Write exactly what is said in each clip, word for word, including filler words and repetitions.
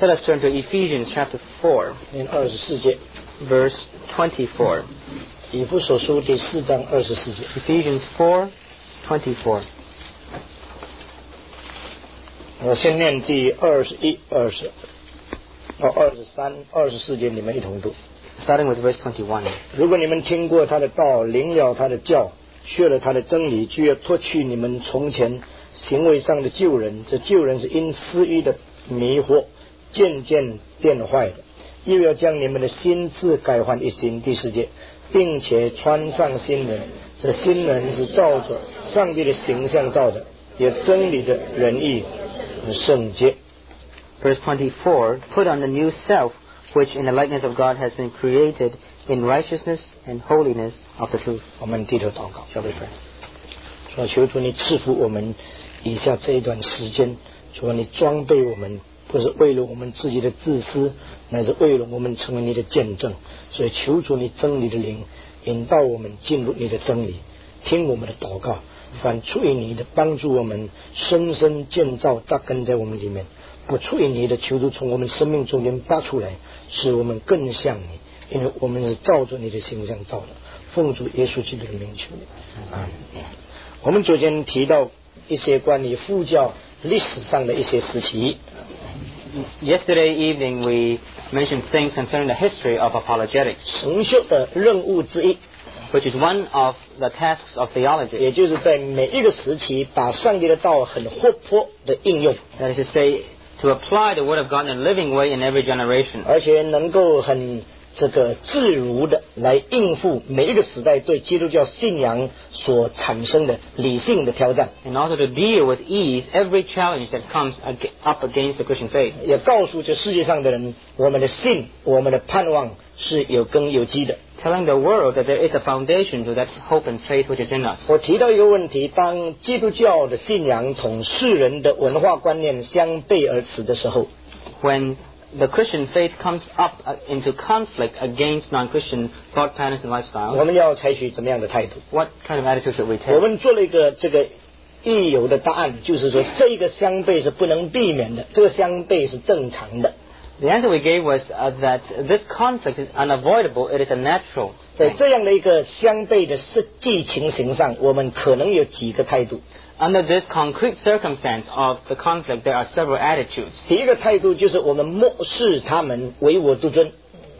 So let's turn to Ephesians chapter four, 念二十四节， verse twenty-four. 以弗所书第四章二十四节。 Ephesians four, twenty-four. 我先念第二十一、二十、哦二十三、二十四节，你们一同读。 Starting with verse twenty-one. 如果你们听过他的道，领了他的教，学了他的真理，就要脱去你们从前行为上的旧人。这旧人是因私欲的迷惑渐渐变坏的，又要将你们的心智改换一新。第四节，并且穿上新人。这新人是照着上帝的形象造的，有真理的仁义和圣洁。 Verse twenty-four. Put on the new self, which in the likeness of God has been created in righteousness and holiness of the truth. 我们低头祷告， Shall we pray? 说求主你赐福我们以下这一段时间，说你装备我们，不是为了我们自己的自私，乃是为了我们成为你的见证。所以求主你真理的灵引导我们进入你的真理，听我们的祷告，凡出于你的帮助我们深深建造扎根在我们里面，不出于你的求主从我们生命中间拔出来，使我们更像你，因为我们是照着你的形象造的。奉主耶稣基督的名求你。啊，我们昨天提到一些关于复教历史上的一些时期。 Yesterday evening we mentioned things concerning the history of apologetics, 神学的任务之一， which is one of the tasks of theology. 也就是在每一个时期把上帝的道很活泼的应用， That is to say, to apply the Word of God in a living way in every generation, 而且能够很这个自如的来应付每一个时代对基督教信仰所产生的理性的挑战， and also to deal with ease every challenge that comes ag- up against the Christian faith. 也告诉这世界上的人，我们的信，我们的盼望是有根有基的。 Telling the world that there is a foundation to that hope and faith which is in us. 我提到一个问题，当基督教的信仰同世人的文化观念相背而驰的时候， When the Christian faith comes up uh, into conflict against non-Christian thought patterns and 我 lifestyles, 们要采取怎么样的态度？ what kind of attitude should we 我 take? 们做了一个这个易有的答案，就是说这个相悖是不能避免的，这个相悖是正常的。 The answer we gave was uh, that this conflict is unavoidable, it is a natural 在 thing. 这样的一个相悖的实际情形上，我们可能有几个态度。 Under this concrete circumstance of the conflict, there are several attitudes. 第一个态度就是我们漠视他们，唯我独尊。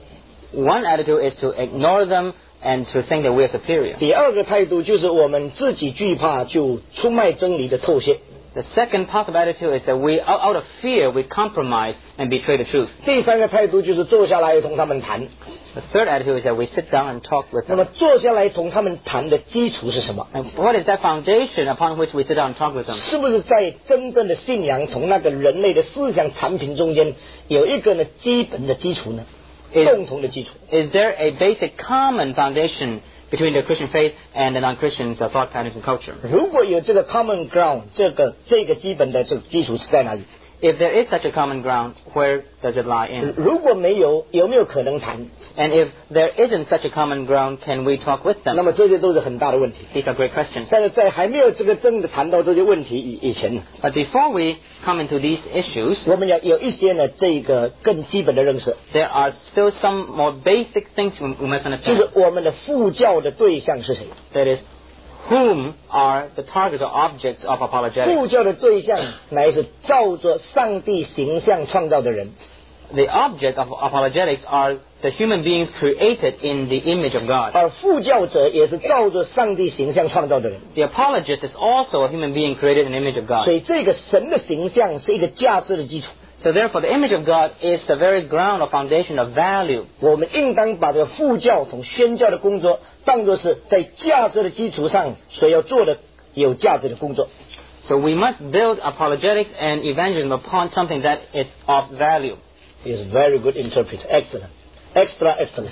One attitude is to ignore them and to think that we are superior. 第二个态度就是我们自己惧怕，就出卖真理的透析。 The second possible attitude is that we, out out of fear, we compromise and betray the truth. 第三个态度就是坐下来同他们谈。 The third attitude is that we sit down and talk with 那 them. 么坐下来同他们谈的基础是什么？ And what is that foundation upon which we sit down and talk with them? 是不是在真正的信仰同那个人类的思想产品中间有一个呢基本的基础呢？ Is- 共同的基础。 Is there a basic common foundation between the Christian faith and the non-Christians' uh, thought patterns and culture? 如果有这个 common ground， 这个这个基本的这个基础是在哪里？ If there is such a common ground, where does it lie in? 如果没有，有没有可能谈？ And if there isn't such a common ground, can we talk with 那 them? 么这些都是很大的问题。 These are great questions. 但是在还没有这个真的谈到这些问题以以前呢， But before we come into these issues, 我们要有一些呢这个更基本的认识， there are still some more basic things we we must 就 understand. 是我们的副教的对象是谁？ That is, whom are the targets or objects of 副 apologetics? 教的对象乃是照着上帝形象创造的人。 The object of apologetics are the human beings created in the image of God. 而副教者也是照着上帝形象创造的人， The apologist is also a human being created in the image of 所 God. 以这个神的形象是一个价值的基础。 So therefore, the image of God is the very ground or foundation of value. 我们应当把这个副教同宣教的工作当作是在价值的基础上所要做的有价值的工作。 So we must build apologetics and evangelism upon something that is of value. He is very good interpreter, excellent, extra excellent,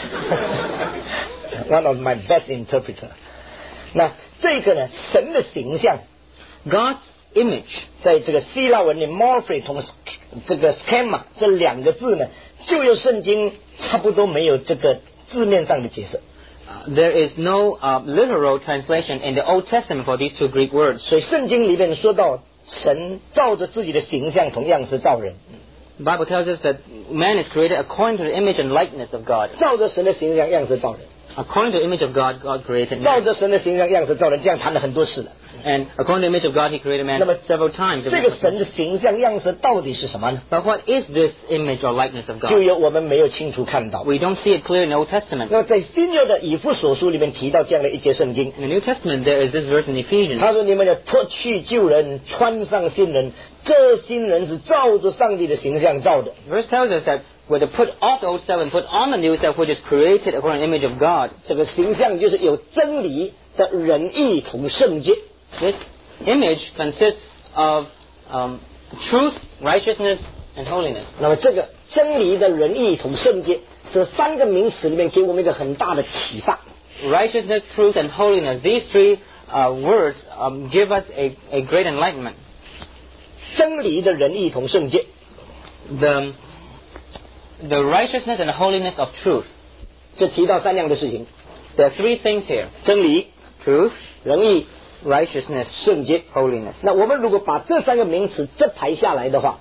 one of my best interpreter. 那这个呢，神的形象 God's image, 在这个希腊文里 morphe 同这个 schema 这两个字呢，旧约圣经差不多没有这个字面上的解释。 uh, there is no uh, literal translation in the Old Testament for these two Greek words. 所以圣经里面说到，神照着自己的形象同样是造人。 The Bible tells us that man is created according to the image and likeness of God. 照着神的形象样式造人。 According to the image of God, God created 照 man. 着神的形象样式造人，这样谈了很多次了。 And according to the image of God, He created man 那么 several times. 这个神的形象样式到底是什么呢？ But what is this image or likeness of 就 God? 有我们没有清楚看到。 We don't see it clear in the Old Testament. 那么在新约的以弗所书里面提到这样的一节圣经， In the New Testament, there is this verse in Ephesians. 他说：“你们要脱去旧人，穿上新人。这新人是照着上帝的形象造的。 The verse tells us that we're to put off the old self and put on the new self, which is created according to the image of God. 这个形象就是有真理的仁义同圣洁。 This image consists of um, truth, righteousness, and holiness. 那么这个真理的仁义同圣洁这三个名词里面给我们一个很大的启发。 Righteousness, truth, and holiness. These three uh, words um, give us a, a great enlightenment. 真理的仁义同圣洁， The, the righteousness and the holiness of truth. 这提到三样的事情： There are three things here. 真理、 Truth, 仁义、 righteousness, 圣洁。 holiness. 那我们如果把这三个名词这排下来的话，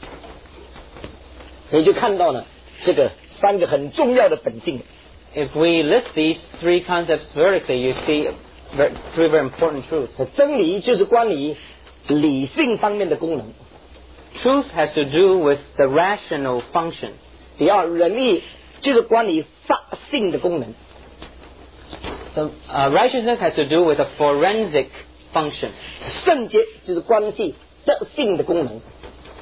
你就看到了这个三个很重要的本性。 If we list these three concepts vertically, you see ver- three very important truths. 真理就是关于理性方面的功能。 Truth has to do with the rational function. 第二，仁义就是关于法性的功能。 The, uh, righteousness has to do with a forensic function. 圣洁就是关系德性的功能。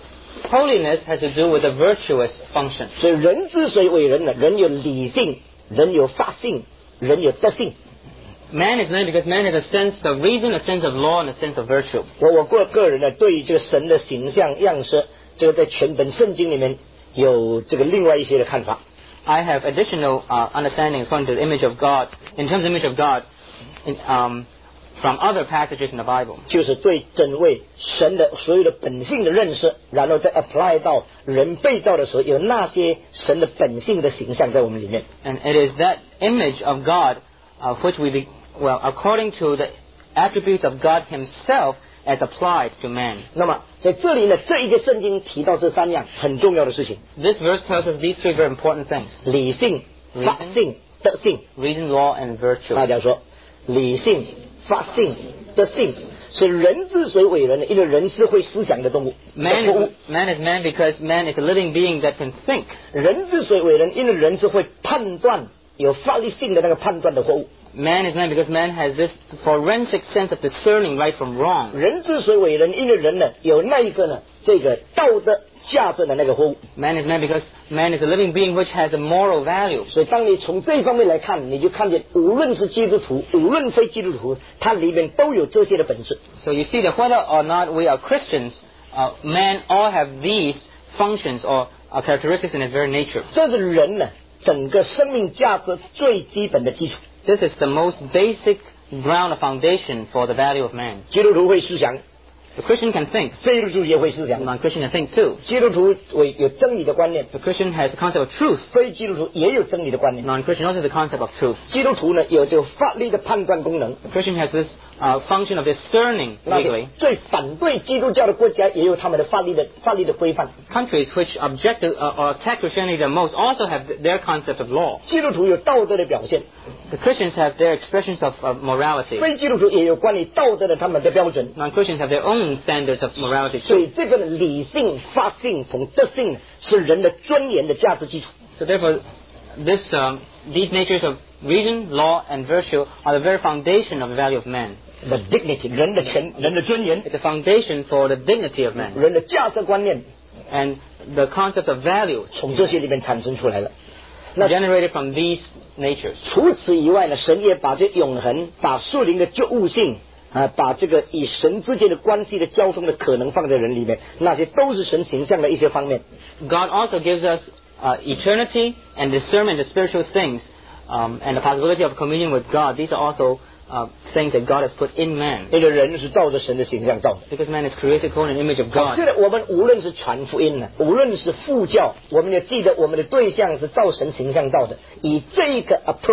Holiness has to do with a virtuous function. 所以人之所以为人呢，人有理性，人有法性，人有德性。 Man is man because man has a sense of reason, a sense of law, and a sense of virtue. 我我个个人呢，对于这个神的形象样式，这个在全本圣经里面有这个另外一些的看法。 I have additional uh, understanding according to the image of God, in terms of the image of God, in, um, from other passages in the Bible. 就是对整位神的所有的本性的认识，然后再 apply 到人被造的时候，有那些神的本性的形象在我们里面。 And it is that image of God uh, which we, be, well, according to the attributes of God Himself as applied to man. 那么在这里呢，这一个圣经提到这三样很重要的事情： This verse tells us these three very important things: 理性、法性、德性。 reason, law, and virtue. 大家说，理性、法性、德性。所以人之所以为人呢，因为人是会思想的动物。 Man is, man is man because man is a living being that can think. 人之所以为人，因为人是会判断、有法律性的那个判断的货物。 Man is man because man has this forensic sense of discerning right from wrong. 人之所以为人，因为人呢有那一个呢这个道德价值的那个货物。 Man is man because man is a living being which has a moral value. 所以当你从这一方面来看，你就看见无论是基督徒，无论非基督徒，它里面都有这些的本质。 So you see that whether or not we are Christians, uh, man all have these functions or uh, characteristics in its very nature. 这是人呢整个生命价值最基本的基础。 This is the most basic ground or foundation for the value of man. 基督徒会思想， The Christian can think. 非基督徒也会思想。 Non-Christian can think too. 基督徒为有真理的观念， The Christian has the concept of truth. 非基督徒也有真理的观念。 Non-Christian also has the concept of truth. 基督徒呢有这个法律的判断功能。 The Christian has this uh, function of discerning 那些 legally. 最反对基督教的国家也有他们的法律的法律的规范。 Countries which object to, uh, or attack Christianity the most also have their concept of law. 基督徒有道德的表现， The Christians have their expressions of, of morality. 非基督徒也有关于道德的他们的标准。 Non-Christians have their own standards of morality 所 too. 以这个呢，理性、法性同德性呢，是人的尊严的价值基础。 So therefore, this, um, these natures of reason, law, and virtue are the very foundation of the value of man. The dignity， 人的权、人的尊严， It's a foundation for the dignity of man. 人的价值观念， And the concept of value 从这些里面产生出来了。那 generated from these natures. 除此以外呢，神也把这永恒、把属灵的觉悟性啊，把这个与神之间的关系的交通的可能放在人里面，那些都是神形象的一些方面。 God also gives us uh, eternity and discernment of spiritual things, um, and the possibility of communion with God. These are also uh, things that God has put in man. 那个人是照着神的形象造的。 Because man is created according to the image of 好， God. 现在我们无论是传福音呢，无论是副教，我们要记得我们的对象是照神形象造的，以这个 approach，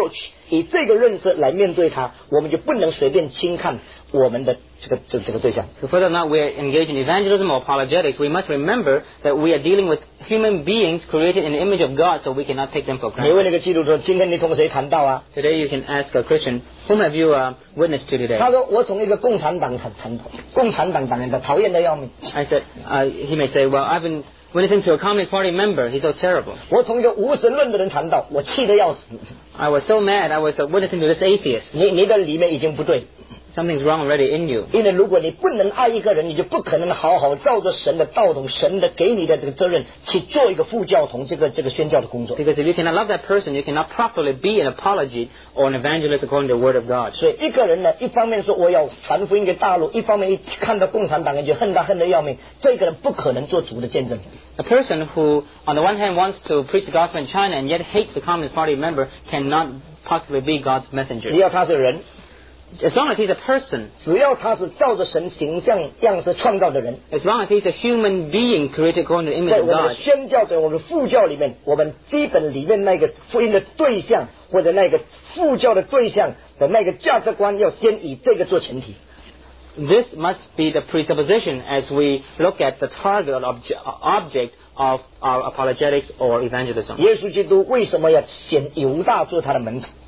以这个认识来面对他，我们就不能随便轻看我们的这个这这个对象。 So whether or not we are engaged in evangelism or apologetics, we must remember that we are dealing with human beings created in the image of God, so we cannot take them for 你问 granted. 那个基督徒，今天你同谁谈到啊？ Today you can ask a Christian, whom have you uh, witnessed to today? 他说我从一个共产党谈谈到，共产党党员的讨厌的要命。 I said, uh, he may say, well, I've been witnessing to a Communist Party member. He's so terrible. 我从一个无神论的人谈到，我气得要死。 I was so mad. I was uh, witnessing to this atheist. 你你的里面已经不对。 Something's wrong already in you. 因为如果你不能爱一个人，你就不可能好好照着神的道统、神的给你的这个责任去做一个副教统，这个这个宣教的工作。 Because if you cannot love that person, you cannot properly be an apologist or an evangelist according to the Word of God. 所以一个人呢，一方面说我要传福音给大陆，一方面一看到共产党人就恨他恨得要命，这个人不可能做主的见证。 A person who, on the one hand, wants to preach the gospel in China and yet hates the Communist Party member cannot possibly be God's 只 messenger. 要他是人， As long as he's a person, 只要他是照着神形象样式创造的人， as long as he's a human being created according to the image 在 of 我们的 God, 宣教在我们的副教里面，我们基本里面那个福音的对象或者那个副教的对象的那个价值观，要先以这个做前提。 this must be the presupposition as we look at the target or obje- object of our apologetics or evangelism. 耶稣基督为什么要选犹大做他的门徒？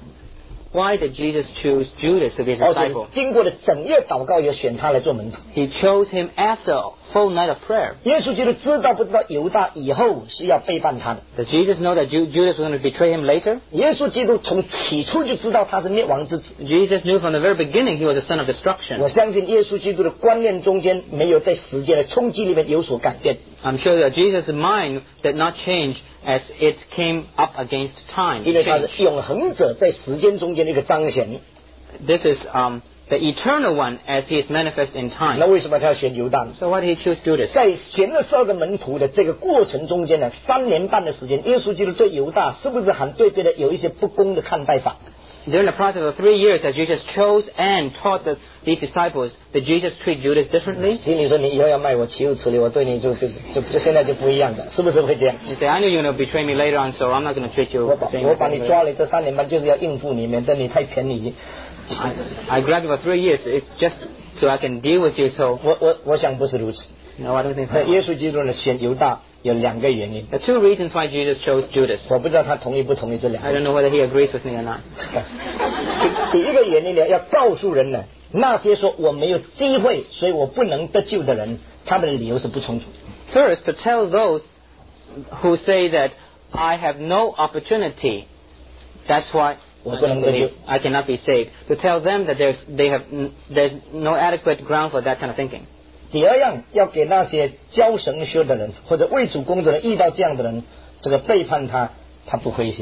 Why did Jesus choose Judas to be his 而且 disciple? 经过了整夜祷告，也选他来做门徒。 He chose him after a full night of prayer. 耶稣基督知道不知道犹大以后是要背叛他的？ Does Jesus know that Ju- Judas was going to betray him later? 耶稣基督从起初就知道他是灭亡之子。 Jesus knew from the very beginning he was a son of 我 destruction. 相信耶稣基督的观念中间没有在时间的冲击里面有所改变。 I'm sure that Jesus' mind did not change as it came up against time. 因为他是 Change. 永恒者在时间中间的一个彰显。 This is um, the eternal one as he is manifest in 那 time. 为什么他要选犹大呢？ So why did he choose Judas? 在选了十二个门徒的这个过程中间呢，三年半的时间，耶稣基督对犹大是不是还对别的有一些不公的看待法？ During the process of three years as Jesus chose and taught the, these disciples, did Jesus treat Judas differently? 所以你说你以后要卖我岂有此理，我对你就就就就现在就不一样的，是不是会这样？ You say, I knew you were going to betray me later on, so I'm not going to treat you 我 the 把 same 我把 way. 你抓了这三年半，就是要应付你，免得你太便宜。 I, I grabbed you for three years. It's just so I can deal with you. So 我我我想不是如此。 no, I don't think 那 so. 耶稣基督呢选犹大有两个原因， The two reasons why Jesus chose Judas. 我不知道他同意不同意这两 I 个。 don't know whether he agrees with me or not. 第第一个原因呢，要告诉人呢，那些说我没有机会，所以我不能得救的人，他们的理由是不充足。 First, to tell those who say that I have no opportunity, that's why I, don't believe, I cannot be saved. To tell them that there's they have n- there's no adequate ground for that kind of thinking. 第二样，要给那些教神学的人或者为主工作的人，遇到这样的人，这个背叛他，他不灰心。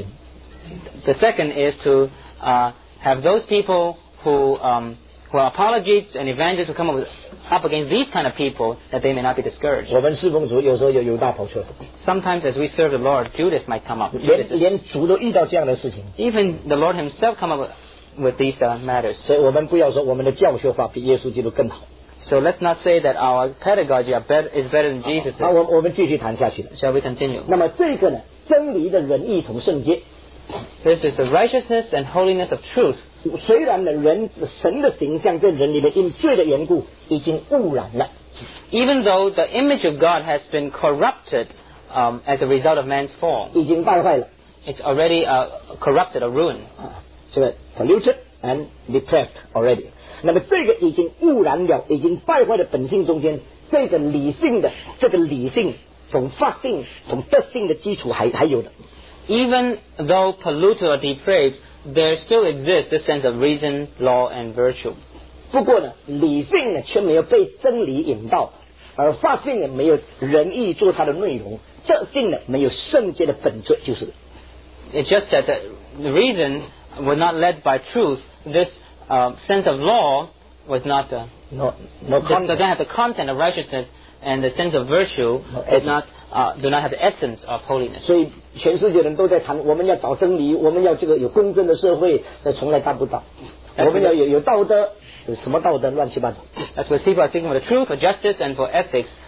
The second is to uh, have those people who um, who are apologists and evangelists who come up, with, up against these kind of people that they may not be discouraged. 我们侍奉主有时候有犹大跑出来， Sometimes as we serve the Lord, Judas might come up. 连 Judas is- 连主都遇到这样的事情， even the Lord himself come up with, with these uh, matters. 所以我们不要说我们的教学法比耶稣基督更好。 So let's not say that our pedagogy are better, is better than Jesus'. 好，我我们继续谈下去了。 Shall we continue? 那么这个呢，真理的仁义同圣洁， This is the righteousness and holiness of truth. 虽然呢人神的形象在人里面因罪的缘故已经污染了， Even though the image of God has been corrupted um, as a result of man's fall, 已经败坏了， it's already uh, corrupted or ruined. 啊，这个 polluted and depraved already。那么这个已经污染了，已经败坏的本性中间，这个理性的这个理性从法性从德性的基础还还有的。 Even though polluted or depraved, there still exists this sense of reason, law, and virtue. 不过呢，理性呢却没有被真理引导，而法性呢没有仁义做它的内容，德性呢没有圣洁的本质，就是。 It's just that the, the reason was not led by truth. This uh, sense of law was not uh, no no does not have the content of righteousness, and the sense of virtue No does not uh, do not have the essence of holiness. 所以全世界人都在谈，我们要找真理，我们要这个有公正的社会，这从来达不到。我们要有有道德，什么道德乱七八糟。 That's what people are seeking for the truth, for justice, and for ethics.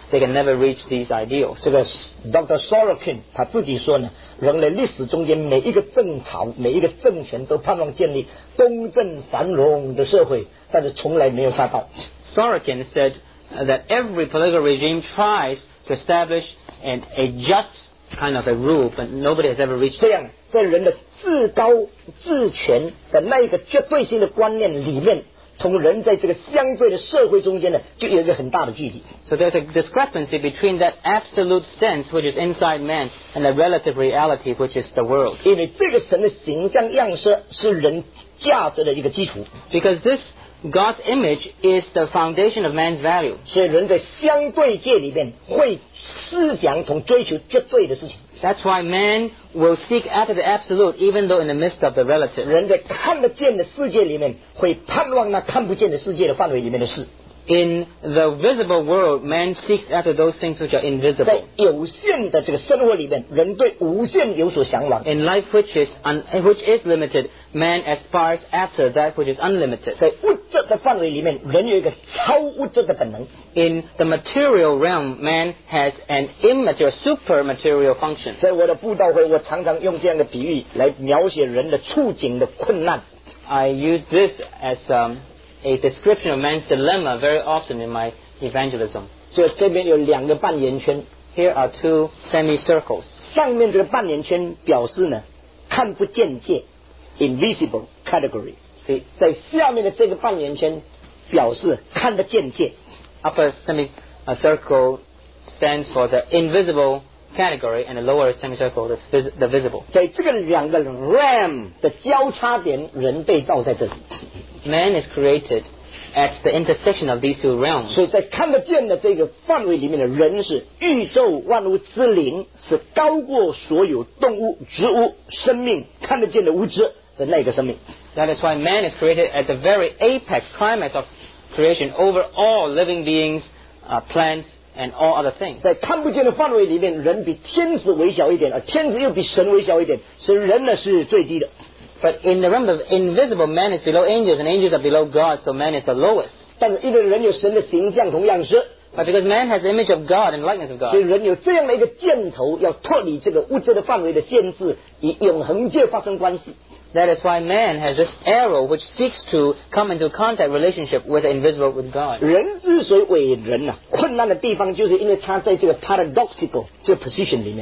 they can never reach these ideals. 这个 Doctor Sorokin 他自己说呢，人类历史中间每一个政朝、每一个政权都盼望建立公正繁荣的社会，但是从来没有达到。 Sorokin said that every political regime tries to establish an, a just kind of a rule, but nobody has ever reached 这样，在人的至高至权的那一个绝对性的观念里面，同人在这个相对的社会中间呢，就有一个很大的距离。 So there's a discrepancy between that absolute sense, which is inside man, and the relative reality, which is the world. 因为这个神的形象样式是人价值的一个基础。 Because this God's image is the foundation of man's value. 所以人在相对界里面会思想同追求绝对的事情。 That's why man will seek after the absolute, even though in the midst of the relative. 人在看得见的世界里面，会盼望那看不见的世界的范围里面的事。 In the visible world, man seeks after those things which are 在 invisible. 有限的这个生活里面，人对无限有所向往。 In life which is un, which is limited, man aspires after that which is unlimited. 在物质的范围里面，人有一个超物质的本能。 In the material realm, man has an immaterial, super material function. 在我的布道会，我常常用这样的比喻来描写人的处境的困难。 I use this as um, a description of man's dilemma very often in my evangelism. 所以这边有两个半圆圈， Here are two semicircles. 上面这个半圆圈表示呢看不见界 invisible category， 在下面的这个半圆圈表示看得见界。 Upper semicircle stands for the invisible category, and the lower semicircle, the, vis- the visible. 在这个两个 ram 的交叉点，人被造在这里。 Man is created at the intersection of these two realms. 所以在看得见的这个范围里面的人是宇宙万物之灵，是高过所有动物、植物、生命看得见的物质的那个生命。 That is why man is created at the very apex, climax of creation over all living beings, uh, plants, and all other things. 在看不见的范围里面，人比天使微小一点，而天使又比神微小一点，所以人呢是最低的。 But in the realm of invisible, man is below angels, and angels are below God, so man is the lowest. 但是因为人有神的形象同样式， But because man has the image of God and likeness of 所以 God, 人有这样的一个箭头，要脱离这个物质的范围的限制，以永恒界发生关系。 that is why man has this arrow which seeks to come into contact relationship with the invisible with God. 人之所以为人呐、啊，困难的地方就是因为他在这个 paradoxical 这个 position 里面。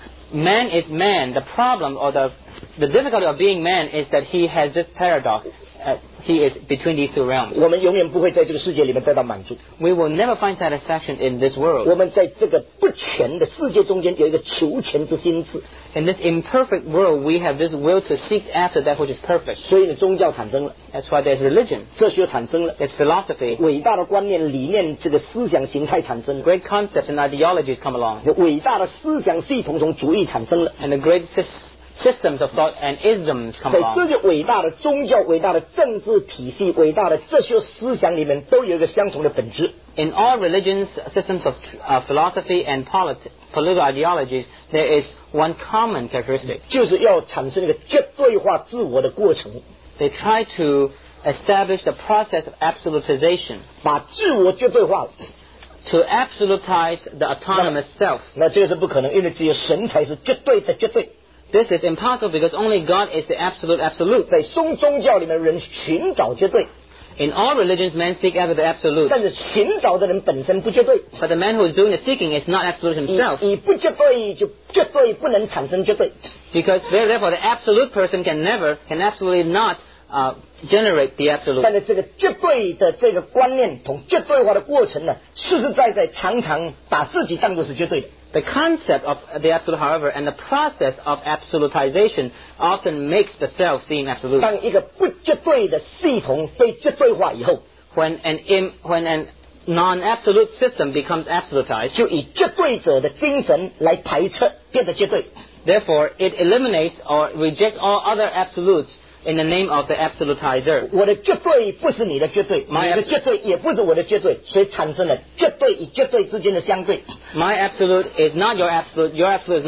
Man is man. The problem or the the difficulty of being man is that he has this paradox. Uh, he is between these two realms. 我们永远不会在这个世界里面得到满足。 We will never find satisfaction in this world. 我们在这个不全的世界中间有一个求全之心智， In this imperfect world, we have this will to seek after that which is perfect. 所以呢，宗教产生了， That's why there's religion, 哲学产生了， there's philosophy, 伟大的观念、理念，这个思想形态产生了， great concepts and ideologies come along, 伟大的思想系统从主义产生了。 and the great sys- systems of thought and isms come 在这 along. 些伟大的宗教、伟大的政治体系、伟大的哲学思想里面，都有一个相同的本质。 In all religions, systems of uh, philosophy and politi- political ideologies, there is one common characteristic. 就是要产生一个绝对化自我的过程， They try to establish the process of absolutization, 把自我绝对化。 to absolutize the autonomous self. 那这个是不可能，因为只有神才是绝对的绝对。 This is impossible because only God is the absolute absolute. 在宗宗教里面，人寻找绝对， In all religions, men seek after the absolute. 但是寻找的人本身不绝对， But the man who is doing the seeking is not absolute 以 himself. 以不绝对就绝对不能产生绝对。 Because therefore the absolute person can never, can absolutely not uh, generate the 但 absolute. 是这个绝对的这个观念同绝对化的过程呢，实实在在常常把自己当作是绝对的。 The concept of the absolute, however, and the process of absolutization often makes the self seem absolute. 当一个不绝对的系统被绝对化以后， When an, im, when an non-absolute system becomes absolutized, 就以绝对者的精神来排斥别的绝对。 therefore it eliminates or rejects all other absolutes in the name of the absolutizer. 我的绝对不是你的绝对， My 你的绝对也不是我的绝对，所以产生了绝对与绝对之间的相对。 My absolute is not your absolute, your absolute is not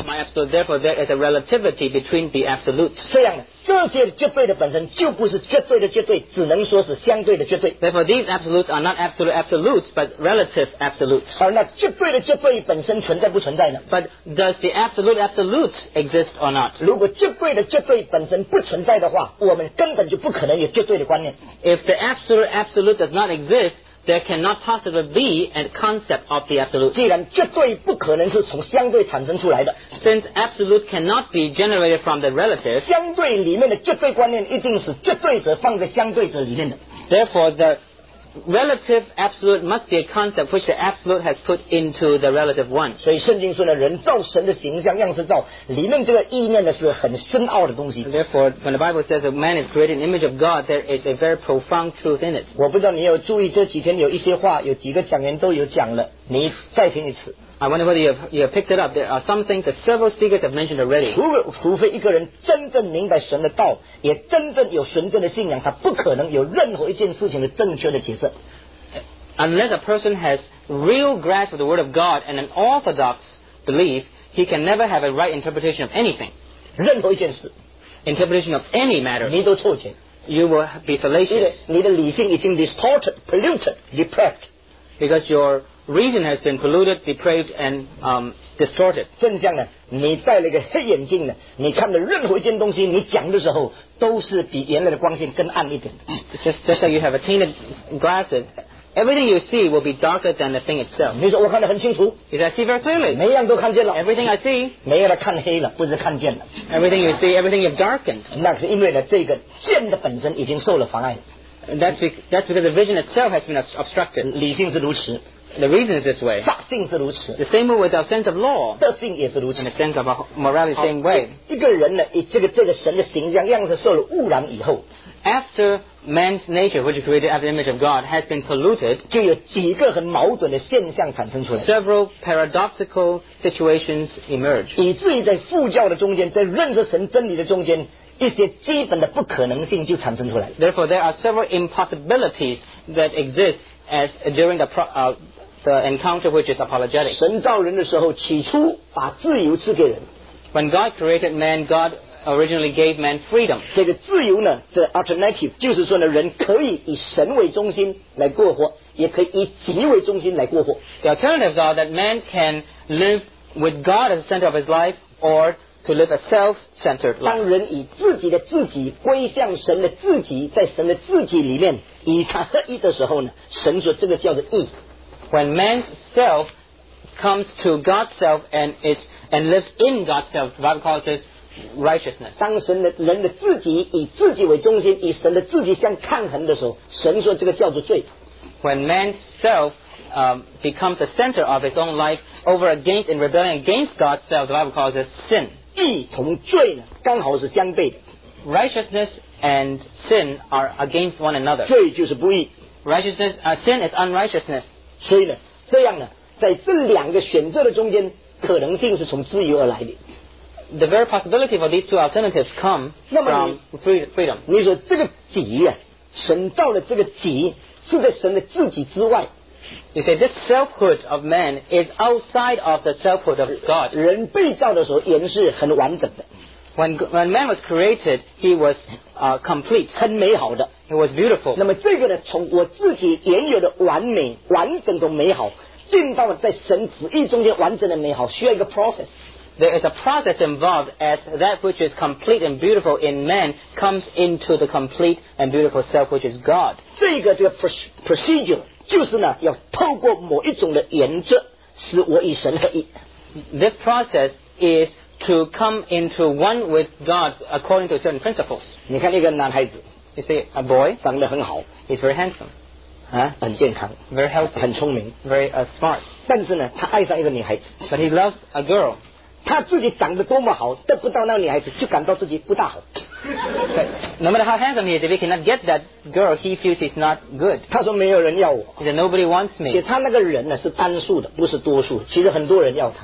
my absolute. Therefore, there is a relativity between the absolutes. 这样呢，这些绝对的本身就不是绝对的绝对，只能说是相对的绝对。 Therefore, these absolutes are not absolute absolutes, but relative absolutes. 而那绝对的绝对本身存在不存在呢？ But does the absolute absolute exist or not? 如果绝对的绝对本身不存在的话，我们根本就不可能有绝对的观念。 If the absolute absolute does not exist, there cannot possibly be a concept of the absolute. 既然绝对不可能是从相对产生出来的， Since absolute cannot be generated from the relative, 相对里面的绝对观念一定是绝对者放在相对者里面的。 therefore the relative absolute must be a concept which the absolute has put into the relative one. 所以圣经说呢，人造神的形象样式造，里面这个意念呢是很深奥的东西。 Therefore, when the Bible says that man is created in the image of God, there is a very profound truth in it. 我不知道你有注意这几天有一些话，有几个讲员都有讲了，你再听一次。 I wonder whether you have, you have picked it up. There are some things that several speakers have mentioned already. 除非除非一个人真正明白神的道，也真正有纯正的信仰，他不可能有任何一件事情的正确的解释。 Unless a person has real grasp of the Word of God and an orthodox belief, he can never have a right interpretation of anything. 任何一件事， Interpretation of any matter. 你都错解， You will be 你的 fallacious 你的理性已经 distorted, polluted, depraved。 because your reason has been polluted, depraved, and um, distorted. 正像呢，你戴了一个黑眼镜呢，你看的任何一件东西，你讲的时候都是比原来的光线更暗一点的。 Just, just like you have a tinted glasses, everything you see will be darker than the thing itself. 你说我看得很清楚， You say, I see very clearly. 每样都看见了， Everything I see, 没有了看黑了，不是看见了， everything you see, everything you've darkened. 那是因为呢，这个见的本身已经受了妨碍。 And that's, be, that's because the vision itself has been obst- obstructed. 理性是如此， The reason is this way. 法性是如此， The same way with our sense of law, 德性也是如此 in。the sense of our morality, the same way. 一个人呢，以这个这个神的形象样式受了污染以后， After man's nature, which is created after the image of God, has been polluted, 就有几个很矛盾的现象产生出来， several paradoxical situations emerge. 以至于在副教的中间，在认识神真理的中间，一些基本的不可能性就产生出来了。 Therefore, there are several impossibilities that exist as during the, pro, uh, the encounter which is apologetic. 神造人的时候，起初把自由赐给人， When God created man, God originally gave man freedom. 这个自由呢，这 alternative 就是说呢，人可以以神为中心来过活，也可以以己为中心来过活。 The alternatives are that man can live with God as the center of his life, or to live a self-centered life. 当人以自己的自己归向神的自己，在神的自己里面以他合一的时候呢，神说这个叫做义。 When man's self comes to God's self and is and lives in God's self, the Bible calls this righteousness. 当神的人的自己以自己为中心，以神的自己相抗衡的时候，神说这个叫做罪。 When man's self um, becomes the center of his own life over against in rebellion against God's self, the Bible calls this sin. 义同罪呢，刚好是相悖的。 Righteousness and sin are against one another. 罪就是不义， Righteousness, uh, sin is unrighteousness. 所以呢，这样呢，在这两个选择的中间，可能性是从自由而来的。 The very possibility for these two alternatives come 那么 from free- freedom. 你说这个己呀、神造的这个己是在神的自己之外， You say this selfhood of man is outside of the selfhood of God. 人被造的时候原是很完整的， When, when man was created, he was uh, complete. 很美好的。 He was beautiful. 那么这个呢，从我自己原有的完美、完整的美好，进到在神旨意中间完整的美好，需要一个 process。 There is a process involved as that which is complete and beautiful in man comes into the complete and beautiful self which is God. 这个这个 procedure 就是呢，要透过某一种的原则，使我与神合一。 This process is to come into one with God according to certain principles. 你看一个男孩子 You see, a boy, 长得很好 he's very handsome, 啊，很健康， very healthy, 很聪明， very uh, smart. 但是呢，他爱上一个女孩子， But he loves a girl. 他自己长得多么好，得不到那个女孩子，就感到自己不大好。 But no matter how handsome he is, if he cannot get that girl, he feels he's not good. 他说没有人要我， He said, nobody wants 其实 me. 他那个人呢是单数的，不是多数。其实很多人要他，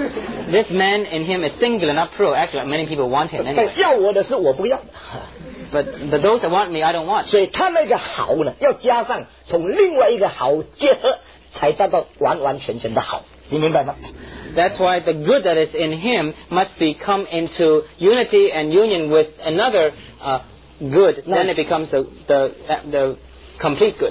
This man in him is singular, not plural. Actually, many people want him 但 anyway. 要我的是我不要的。 But, but those that want me, I don't want. 所以他那个好呢，要加上同另外一个好结合，才达到完完全全的好。 你明白吗？ That's why the good that is in him must be come into unity and union with another uh, good. Then it becomes the the the complete good.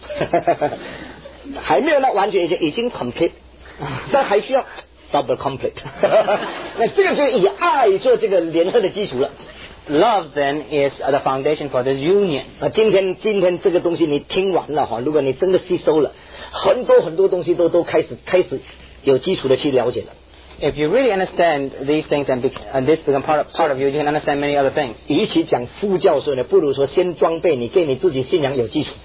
还没有那完全已经已经 complete， 但还需要 double complete。那这个就以爱做这个联合的基础了。 Love then is the foundation for this union. 啊，今天今天这个东西你听完了哈，如果你真的吸收了，很多很多东西都都开始开始有基础的去了解了。 If you really understand these things and, be, and this become part of, part of you, you can understand many other things. 与其讲副教授呢，不如说先装备你，给你自己信仰有基础。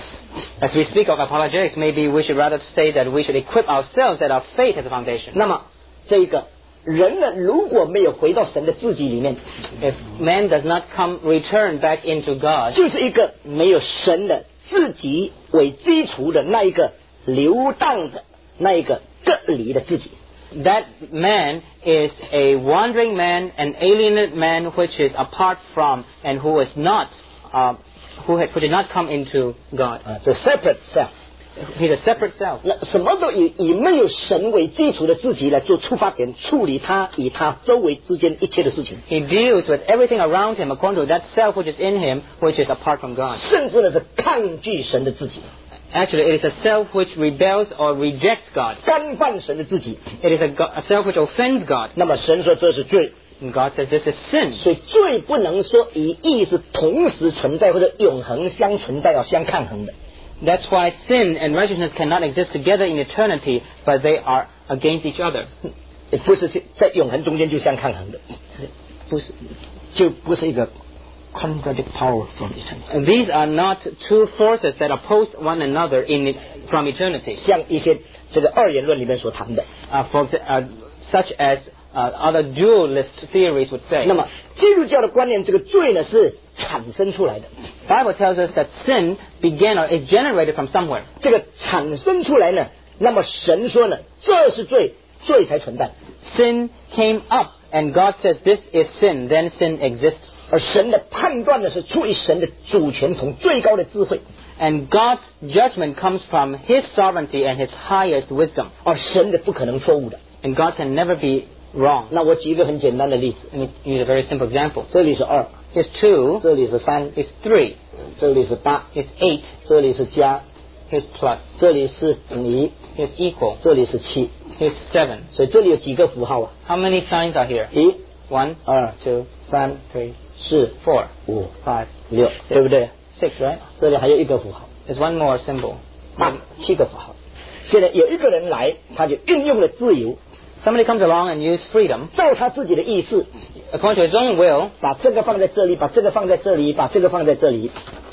As we speak of apologetics, maybe we should rather say that we should equip ourselves that our faith has a foundation. 那么这个人呢，如果没有回到神的自己里面， If man does not come, return back into God, 就是一个没有神的自己为基础的那一个流荡的那一个隔离的自己。 that man is a wandering man, an alienated man which is apart from and who is not, uh, who, has, who did not come into God. 啊，这 separate self。 He's a separate self. 那什么都以以没有神为基础的自己来做出发点，处理他与他周围之间一切的事情。 He deals with everything around him according to that self which is in him, which is apart from God. 甚至呢是抗拒神的自己， Actually, it is a self which rebels or rejects God. 干犯神的自己。 It is a, go- a self which offends God. 那么神说这是罪， And God says this is sin. 所以罪不能说与义是同时存在或者永恒相存在，要相抗衡的。 That's why sin and righteousness cannot exist together in eternity, but they are against each other. 不是在永恒中间就相抗衡的，不是，就不是一个 contradict power from eternity。 And these are not two forces that oppose one another in it, from eternity. 像一些这个二元论里面所谈的。 Uh, for, exa- uh, such as uh, other dualist theories would say. 那么基督教的观念，这个罪呢是产生出来的。 Bible tells us that sin began or is generated from somewhere. 这个产生出来呢，那么神说呢，这是罪，罪才存在。 Sin came up, and God says this is sin, then sin exists. 而神的判断呢，是出于神的主权，从最高的智慧。 And God's judgment comes from His sovereignty and His highest wisdom. 而神的不可能错误的。 And God can never be wrong. 那我举一个很简单的例子， Let me use a very simple example. 这里是二， Here's two, 这里是三， here's three, 这里是八， here's eight, 这里是加， here's plus, 这里是等于， here's equal, 这里是七， here's seven. 所以这里有几个符号啊？ How many signs are here? 一、 One, 二、 two, 三、 three, 四、 four, 五、 five, 六，对不对？ six, right? 这里还有一个符号， There's one more symbol. 八，七个符号。现在有一个人来，他就运用了自由， Somebody comes along and uses freedom, 照他自己的意思， according to his own will. 把这个放在这里，把这个放在这里，把这个放在这里。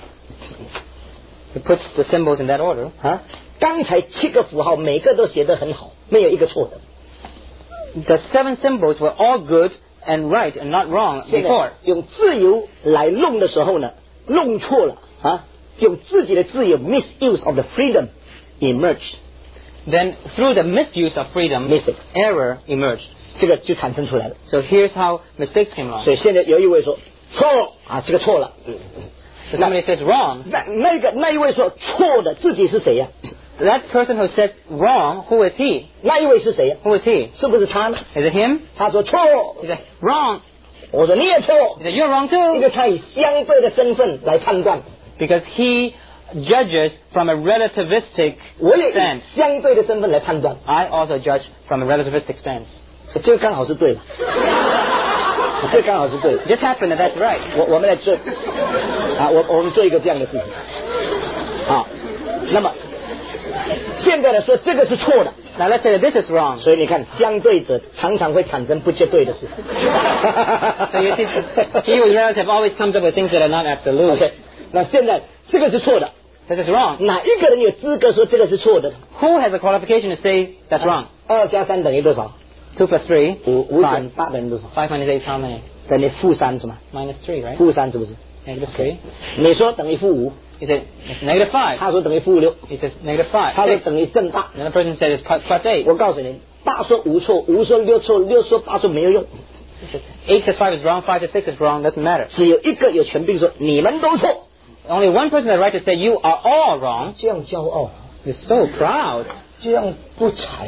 He puts the symbols in that order. 啊，刚才七个符号每个都写得很好，没有一个错的。 The seven symbols were all good and right and not wrong 现在 before. 用自由来弄的时候呢，弄错了啊，用自己的自由 misuse of the freedom emerged， Then through the misuse of freedom, Mistakes. error emerged. 这个就产生出来了。 So here's how mistakes came along. 所以现在有一位说错啊，这个错了。 So somebody says wrong. 那那个那一位说错的自己是谁呀、 That person who said wrong, who is he? 那一位是谁呀、 Who is he? 是不是他呢？ Is it him? 他说错， He said wrong. 我说你也错， He said you're wrong 因为 too. 他以相对的身份来判断， Because he judges from a relativistic 我也 stance. 以相对的身份来判断， I also judge from a relativistic stance. 这刚好是对了，这刚好是对的。 It just happened that that's right. 我我们来做啊，我我们做一个这样的事情啊。那么现在呢，说这个是错的， Now let's say that this is wrong. 所以你看，相对者常常会产生不绝对的事。 So you see, he who's relative always comes up with things that are not absolute. OK，那现在这个是错的， This is wrong. 哪一个人有资格说这个是错的？ Who has a qualification to say that's wrong? 二加三等于多少？ Two plus three. 五五 Five. 减八等于多少？ Five minus eight is how many? 等于负三是吗？ Minus three, right? 负三是不是？ Negative three. 你说等于负五， He said it's negative five. 他说等于负六， He says negative five. 他说 Six. 等于正八。 Another person says it's plus plus eight. 我告诉你，八说无错，无说六错，六说八错没有用， He says eight says five is wrong. Five says six is wrong. Doesn't matter. 只有一个有权柄说你们都错， Only one person has the right to say you are all wrong. 这样骄傲， You're so proud. 这样不才啊！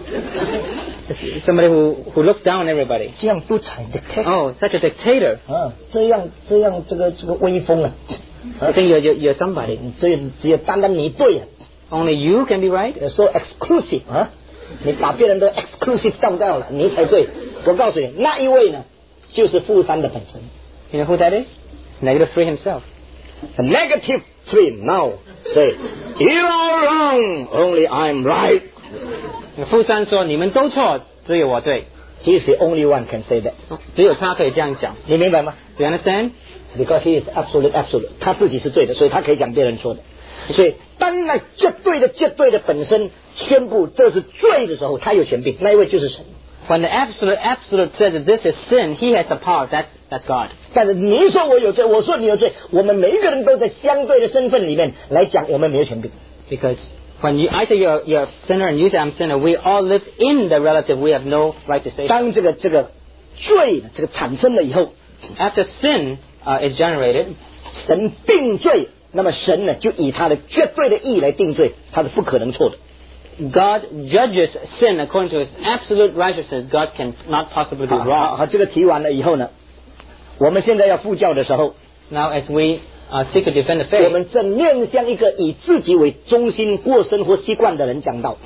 Somebody who who looks down on everybody. 这样独裁 dictator Oh, such a dictator. 啊，这样这样这个这个威风啊！ I think you're you're, you're somebody. 这只有单单你对啊 Only you can be right. ，so exclusive 啊，你把别人都 exclusive 上掉了，你才对。我告诉你，那一位呢，就是负三的本身。 You know who that is? Negative three himself. The negative three now say, you're all wrong, only I'm right. 负三说你们都错，只有我对。 He is the only one can say that. 只有他可以这样讲。 你明白吗 Do you understand? Because he is absolute absolute， 他自己是对的，所以他可以讲别人错的。所以当那绝对的绝对的本身宣布这是罪的时候，他有权柄，那一位就是神。 When the absolute absolute says that this is sin, he has the power. That's that's God. 但是你说我有罪，我说你有罪，我们每一个人都在相对的身份里面来讲，我们没有权柄。 Because when you, I say you're you're a sinner and you say I'm a sinner, we all live in the relative. We have no right to say. 当这个这个罪这个产生了以后， After sin uh, is generated, 神定罪，那么神呢就以他的绝对的义来定罪，他是不可能错的。 God judges sin according to His absolute righteousness. God can not possibly be 好， wrong. 好，这个提完了以后呢，我们现在要布教的时候， Now, as we uh, seek to defend the 我 faith, 们正面向一个以自己为中心过生活习惯的人讲道，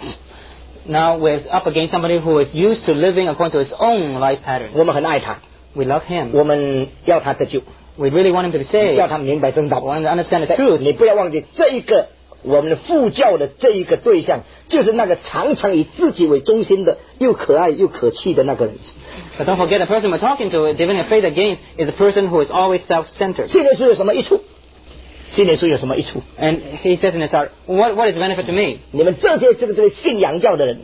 now we're up against somebody who is used to living according to his own life pattern. 我们很爱他， We love him. 我们要他得救， We really want him to be saved. 要他明白真道。 We want him to understand the truth. 你不要忘记这一个我们布教的这一个对象，就是那个常常以自己为中心的，又可爱又可气的那个人。 But don't forget, the person we're talking to, defending the faith against, is a person who is always self-centered. 信耶稣有什么益处？信耶稣有什么益处？ And he says in his heart, what, what is the benefit to me? 你们这些这个这个信仰教的人，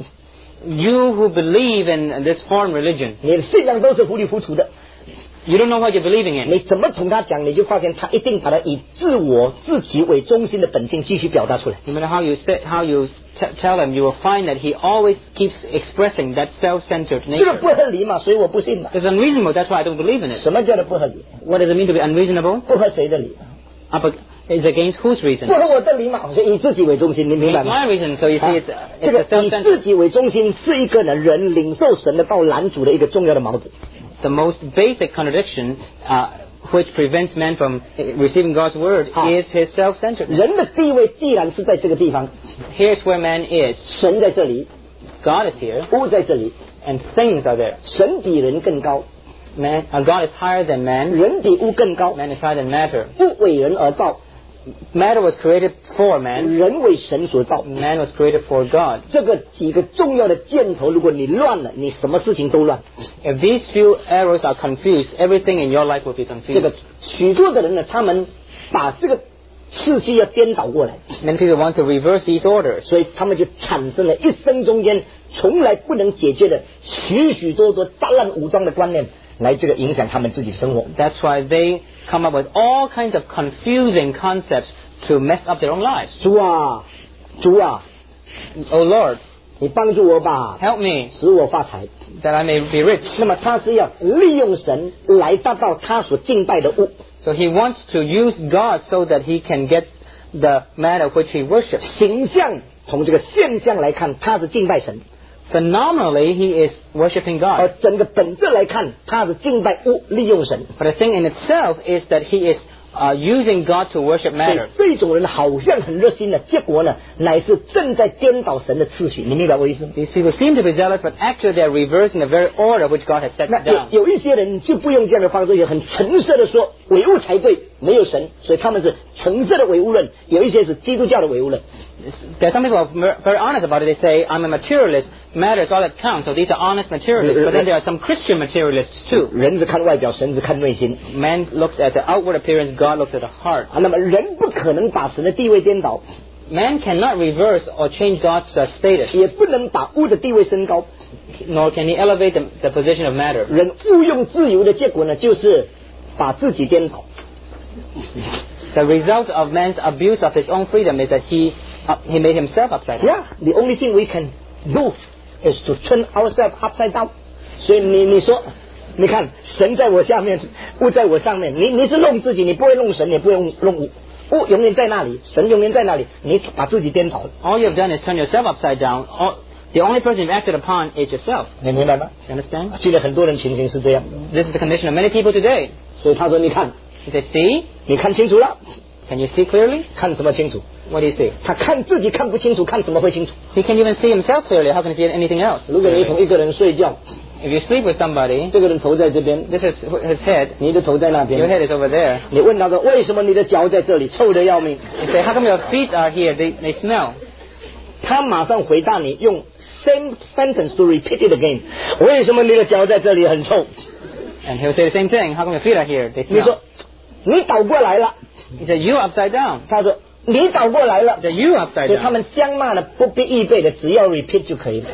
You who believe in this foreign religion, 你的信仰都是糊里糊涂的。 you don't know what you're believing in. 你怎么同他讲，你就发现他一定把他以自我自己为中心的本性继续表达出来。 No matter how you say, how you t- tell him, you will find that he always keeps expressing that self-centered 这个 nature. 不合理嘛，所以我不信嘛。 It's unreasonable, that's why I don't believe in it. 什么叫做不合理？ What does it mean to be unreasonable? 不合谁的理？ Up ag- It's against whose reason? 不合我的理嘛，所以以自己为中心，你明 It's 白吗？ my reason, so you 啊 see it's, uh, 这 it's 个 a 以自 self-centered. 己为中心是一个呢人领受神的道拦阻的一个重要的锚子。 The most basic contradiction uh, which prevents man from receiving God's word Ah. is his self-centeredness. 人的地位既然是在这个地方， Here's where man is. 神在这里， God is here, 物在这里， and things are there. 神比人更高， Man, uh, God is higher than man. 人比物更高， Man is higher than matter. 物为人而造， Matter was created for man. 人为神所造。 Man was created for God. 这个几个重要的箭头，如果你乱了，你什么事情都乱。 If these few arrows are confused, everything in your life will be 这个 confused. 许多的人呢，他们把这个次序要颠倒过来， Many people want to reverse these orders. 所以他们就产生了一生中间从来不能解决的许许多多杂乱无章的观念，来这个影响他们自己的生活。 That's why they come up with all kinds of confusing concepts to mess up their own lives. 主啊，主啊， Oh Lord, 你帮助我吧， help me 使我发财。 that I may be rich. 那么他是要利用神来达到他所敬拜的物。 So he wants to use God so that he can get the matter which he worships. 形象从这个现象来看，他是敬拜神； Phenomenally, he is worshipping 而 God. 整个本质来看，他是敬拜物，利用神。 But the thing in itself is that he is uh, using God to worship 所以 matter. 这种人好像很热心的，结果呢，乃是正在颠倒神的次序。你明白我意思吗？ These people seem to be zealous, but actually they are reversing the very order which God has set 那 down. 有有一些人就不用这样的方式，也很诚实的说唯物才对，没有神，所以他们是诚实的唯物论；有一些是基督教的唯物论。 There are some people who are very honest about it. They say, I'm a materialist. Matter is all that counts. So these are honest materialists. But then there are some Christian materialists too. 人是看外表，神是看内心 Man looks at the outward appearance. God looks at the heart. 啊。那么人不可能把神的地位颠倒， Man cannot reverse or change God's uh, status, 也不能把物的地位升高。 nor can he elevate the, the position of matter. 人误用自由的结果呢，就是把自己颠倒。 The result of man's abuse of his own freedom is that he uh, he made himself upside down. Yeah, the only thing we can do is to turn ourselves upside down. 所以你你说，你看神在我下面，物在我上面，你你是弄自己，你不会弄神，也不会弄弄物。物永远在那里，神永远在那里，你把自己颠倒了。 All you have done is turn yourself upside down. All, The only person you've acted upon is yourself. 你明白吗？ You understand? 现在很多人情形是这样， This is the condition of many people today. 所以他说：“你看， He said, see? 你看清楚了， Can you see clearly? 看什么清楚？ What do you see? 他看自己看不清楚，看怎么会清楚？ He can't even see himself clearly. How can he see anything else? 如果你同一个人睡觉， If you sleep with somebody, 这个人头在这边， this is his head, 你的头在那 your 边， head is over there. 你问他说：为什么你的脚在这里，臭得要命？ You say, how come your feet are here? They, they smell. 他马上回答你，用 same sentence to repeat it again。为什么你的脚在这里很臭？ And he'll say the same thing. How come your feet are here? They 你 smell. 说你倒过来了， He said, you upside down. 他说你倒过来了 He，said, you upside 所以他 down. 们相骂的不必预备的，只要 repeat 就可以了，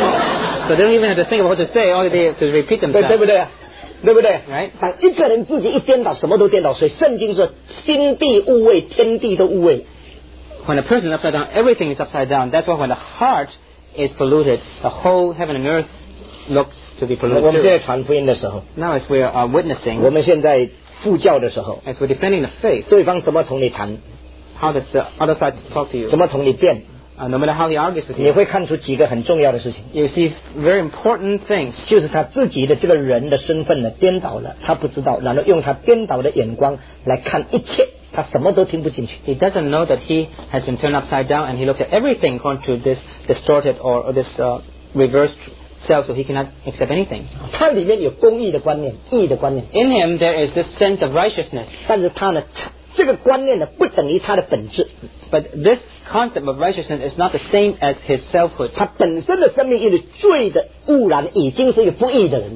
So they don't even have to think of what to say. All they have to repeat 对对 themselves. 不对啊？对不对？ Right? 当一个人自己一颠倒，什么都颠倒，所以圣经说心地无味，天地都无味。 When a person is upside down, everything is upside down. That's why when the heart is polluted, the whole heaven and earth looks to be 我们现 polluted. 在传福音的时候， Now as we are 我 witnessing, 们现在布教的时候， as we're defending the faith, 对方怎么同你谈， how does the other side talk to you? 怎么同你辩， Uh, no matter how he argues with 你 you, 会看出几个很重要的事情， you see very important things. 就是他自己的这个人的身份呢颠倒了，他不知道，然后用他颠倒的眼光来看一切，他什么都听不进去。 He doesn't know that he has been turned upside down, and he looks at everything according to this distorted or, or this uh, reversed self, so he cannot accept anything. 他里面有公义的观念，义的观念， In him there is this sense of righteousness, 但是他呢，这个观念呢不等于他的本质， but this concept of righteousness is not the same as his selfhood. 他本身的生命因为罪的污染，已经是一个不义的人。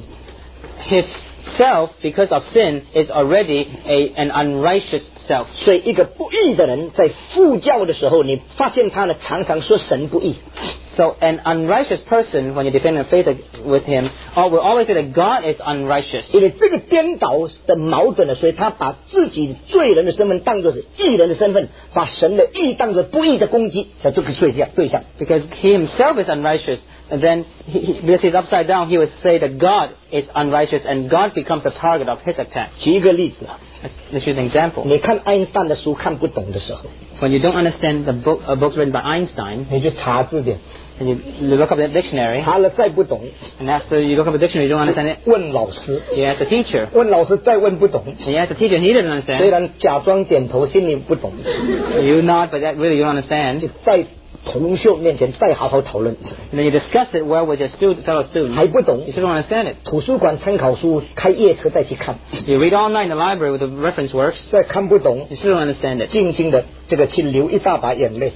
His self, because of sin, is already a, an unrighteous self. 所以一个不义的人在复教的时候，你发现他呢常常说神不义。 So an unrighteous person, when you defend the faith with him, oh, will always say that God is unrighteous. 因为这个颠倒的矛盾呢，所以他把自己罪人的身份当作是义人的身份，把神的义当作不义的攻击的这个对象对象。 Because he himself is unrighteous, and then he, he, because he's upside down, he would say that God is unrighteous, and God becomes the target of his attack. 举一个例子啊， Let's use an example. 你看爱因斯坦的书看不懂的时候， When you don't understand the book, uh, books written by Einstein, 你就查字典， and you, you look up the dictionary, 查了再不懂， and after you look up the dictionary, you don't understand it, 问老师， you ask the teacher. 问老师再问不懂， And you ask the teacher, and he doesn't 虽 understand. 然假装点头，心里不懂， You nod, but that really you don't understand. 就在同学面前再好好讨论， And then you discuss it well with your student, fellow students. 还不懂 You，still don't understand it. 图书馆参考书开夜车再去看， You read all night in the library with the reference works. 再看不懂， You still don't understand it. 静静的这个去流一大把眼泪，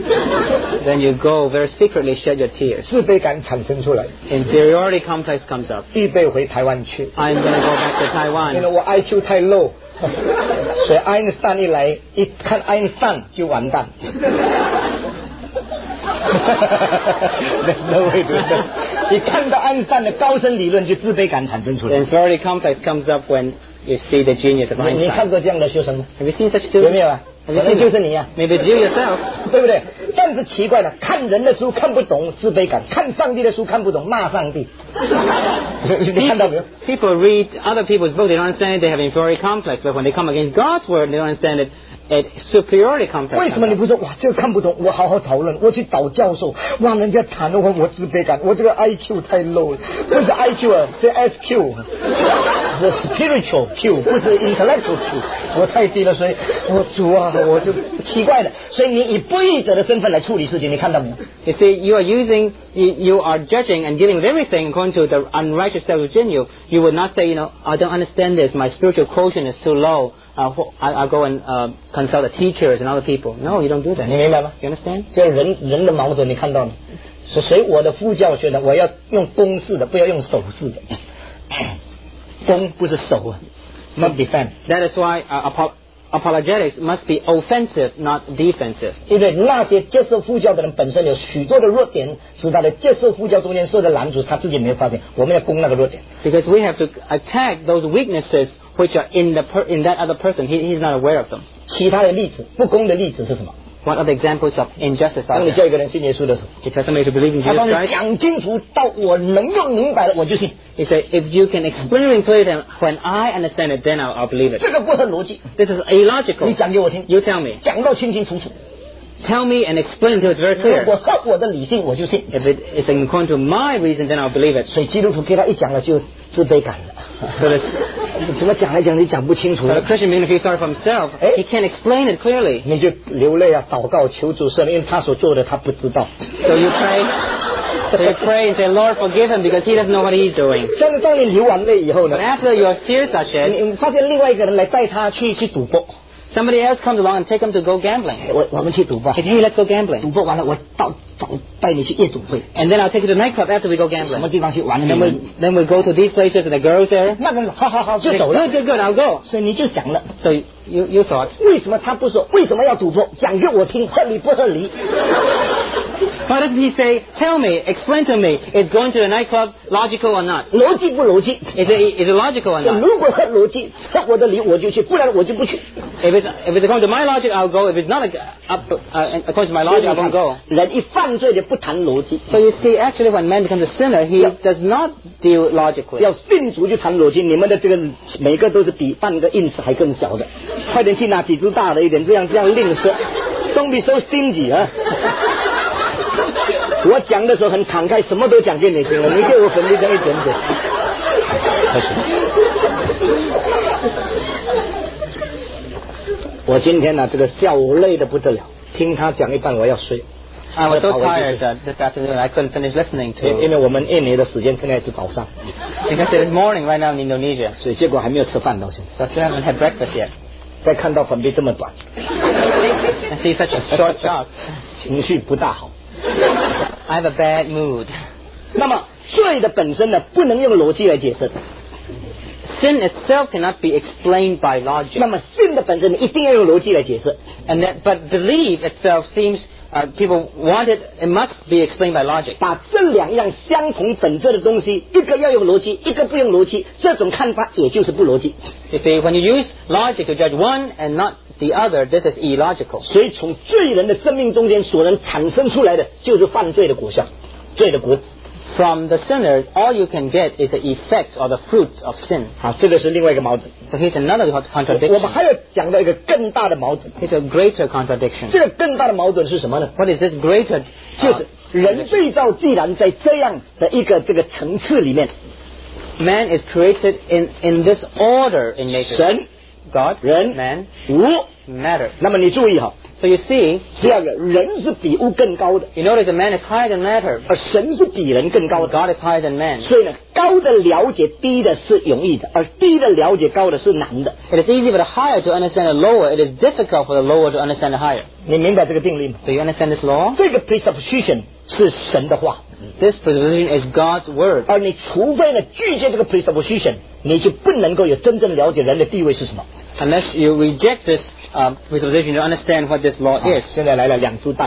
Then you go very secretly shed your tears. 自卑感产生出来， Inferiority complex comes up. 预备回台湾去， I'm going to go back to 因为 Taiwan. 我 I Q 太 low，所以爱因斯坦一来，一看爱因斯坦就完蛋。no way to do. 你看到爱因斯坦的高深理论，就自卑感产生出 The 来。 inferiority complex comes up when you see the genius of 你你看 Einstein. 过这样的学生吗？ Have you seen such 有没 students? 有啊？ Have 可 you 能 seen 就是 them? 你呀、 Maybe it's you yourself. 对不对？但是奇怪了，看人的书看不懂，自卑感；看上帝的书看不懂，骂上帝。你看到没有？ People read other people's books, they don't understand it, they have inferiority complex. But when they come against God's word, they don't understand it, it superiority complex. 为什么你不说哇这个看不懂？我好好讨论，我去找教授，哇人家谈了我我自卑感，我这个 I Q 太 low 了，不是 I Q 啊，是 S Q， 是 spiritual Q， 不是 intellectual Q， 我太低了，所以我主啊，我就奇怪的，所以你以不义者的身份来处理事情，你看到没有？ You see, you are using, you, you are judging and dealing with everything according to the unrighteous self within you. You would not say, you know, I don't understand this, my spiritual quotient is too low. Uh, I, I'll go and uh, consult the teachers and other people. No, you don't do that. 你明白吗？ You understand? 这人人的矛盾你看到吗？所所以我的副教学呢，我要用攻势的，不要用手势的。攻不是手啊 ，not defend。 That is why uh, apo- apologetics must be offensive, not defensive. 因为那些接受副教的人本身有许多的弱点，是他的接受副教中间受的拦阻，他自己没有发现。我们要攻那个弱点。 Because we have to attack those weaknesses which are in the per- in that other person. He, he's not aware of them. 其他的例子，不公的例子是什么？ What are the examples of injustice 当 out 你 there? 叫一个人信耶稣的时候， You tell somebody to believe in 他 Jesus 帮你 Christ. 讲清楚到我能够明白了，我就信。 You say, if you can explain it clearly, then when I understand it, then I'll, I'll believe it. 这个不合逻辑， This is 你 illogical. 讲给我听， You tell me. 讲到清清楚楚。 tell me and explain to it very 如 clear. 果合我的理性，我就信。 If it is according to my reason, then I'll believe it. 所以基督徒给他一讲了，就自卑感了。 So the, 怎么讲来讲去讲不清楚 so the Christian being feels sorry for himself, Eh? he can't explain it clearly. 你就流泪啊，祷告求主赦免，因为他所做的他不知道。 So you pray, so you pray and say, Lord, forgive him because he doesn't know what he's doing. 但是当你流完泪以后呢 But，after your tears are shed, 你你发现另外一个人来带他去去赌博， somebody else comes along and take him to go gambling. 我我们去赌博， Hey, hey, let's go 赌 gambling. 博完了，我到找带你去夜总会， And then I'll take you to the nightclub after we go 什么 gambling. 地方去玩 And 你 then 们 we, then we go to these places and the girls there. 那个人好好好就 Good, 走了， good, good, I'll go. 所以你就想了， So you, you thought, 为什么他不说为什么要赌博？讲给我听，合理不合理？ why doesn't he say, tell me, explain to me, is going to the nightclub logical or not? 逻辑不逻辑？ Is it, is it logical or 就 not? 如果合逻辑，合我的理我就去，不然我就不去。 If it's, if it's according to my logic, I'll go. If it's not up, uh, according to my 所以 logic, I 你 won't 看 go. 人一犯罪就不谈逻辑， So you see, actually, when man becomes a sinner, he does not deal logically. 要信主就谈逻辑。你们的这个每个都是比半个 inch 还更小的，快点去拿几只大的一点，这样这样吝啬。Don't be so stingy 啊！我讲的时候很慷慨，什么都讲给你听了，你给我分别成一点点。我今天呢、这个下午累得不得了，听他讲一半我要睡。 I was so tired that this afternoon I couldn't finish listening 因因 to 为我们印尼的时间现在是早上， because it is morning right now in Indonesia. 所以结果还没有吃饭到现在。 So I still haven't had breakfast yet. 再看到粉笔这么短， I see such a short shot. 情绪不大好。 I have a bad mood. 那么罪的本身呢，不能用逻辑来解释。 Sin itself cannot be explained by logic. 那么sin的本身，你一定要用逻辑来解释。 And that, but belief itself seems uh, people want it. It must be explained by logic. 把这两样相同本质的东西，一个要用逻辑，一个不用逻辑，这种看法也就是不逻辑。 You see, when you use logic to judge one and not the other, this is illogical. 所以从罪人的生命中间所能产生出来的，就是犯罪的果效，罪的果子。 From the sinners, all you can get is the effects or the fruits of sin. 好，这个是另外一个矛盾。 So here's another 我 contradiction. 们还要讲到一个更大的矛盾。 Here's a greater contradiction. 这个更大的矛盾是什么呢？ What is this greater? 就 Uh, 是人被造既然在这样的一个这个层次里面， man is created in, in this order in nature. 神、 God, 人、 man, 无。 matter. 那么你注意哈， So you see, 第二个，人是比物更高的， you notice that man is higher than matter. 而神是比人更高的。 God is higher than man. 所以呢，高的了解低的是容易的，而低的了解高的是难的。 It is easy for the higher to understand the lower. It is difficult for the lower to understand the higher. 你明白这个定律吗？ Do you understand this law? 这个 presupposition 是神的话， This presupposition is God's word. 而你除非呢拒绝这个 presupposition， 你就不能够有真正了解人的地位是什么。 Unless you reject this uh, presupposition to understand what this law 好 is. 现在来了两株蛋，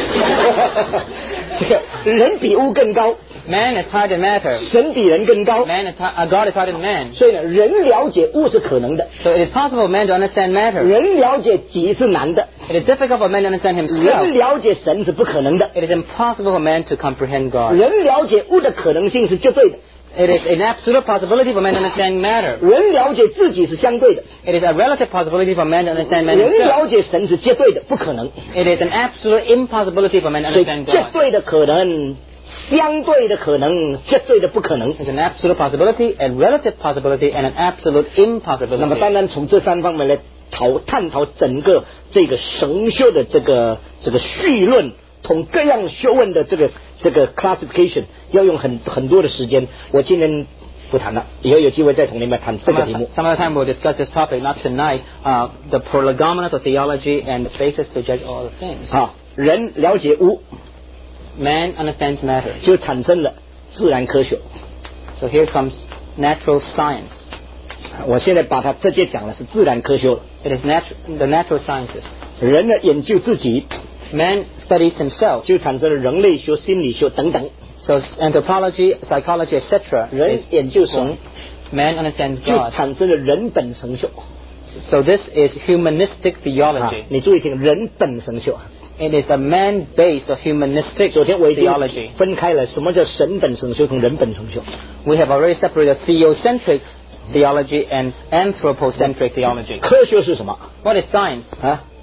这个人比物更高， Man is higher than matter. 神比人更高， Man is hi- uh, God is higher than man. 所以呢，人了解物是可能的， So it is possible for man to understand matter. 人了解己是难的， It is difficult for man to understand 人 himself. 了解神是不可能的， It is impossible for man to comprehend God. 人了解物的可能性是绝对的， It is an absolute possibility for man to understand matter. 人了解自己是相对的， It is a relative possibility for man to understand man 人 himself. 了解神是绝对的，不可能。 It is an absolute impossibility for man to 所以 understand 绝 God. 对的可能，相对的可能，绝对的不可能。 It's an absolute possibility, a relative possibility, and an absolute 那么，当 impossibility. 然从这三方面来讨探讨整个这个神学的这个这个绪论，同各样学问的这个这个 classification， 要用很很多的时间。我今天不谈了，以后有机会再同你们谈这 Some 个 other, 题目。 some other time we'll discuss this topic, not tonight, uh, the prolegomena of theology and the basis to judge all the things. 啊，人了解物， Man understands matter. 就产生了自然科学。 So here comes natural science. 我现在把它直接讲了是自然科学了。 It is natu- the natural sciences. 人呢研究自己， Man studies himself. 就产生了人类学、心理学等等。 So anthropology, psychology, et cetera. 人 is 研究神， Man understands 就 God. 产生了人本神学。 So this is humanistic 啊 theology. 你注意听，人本神学。 It is a man-based or humanistic 昨天我已经 theology. 分开了，什么叫神本神学同人本神学？ We have already separated theocentric theology and anthropocentric theology. 科学是什么？ What is science? 啊，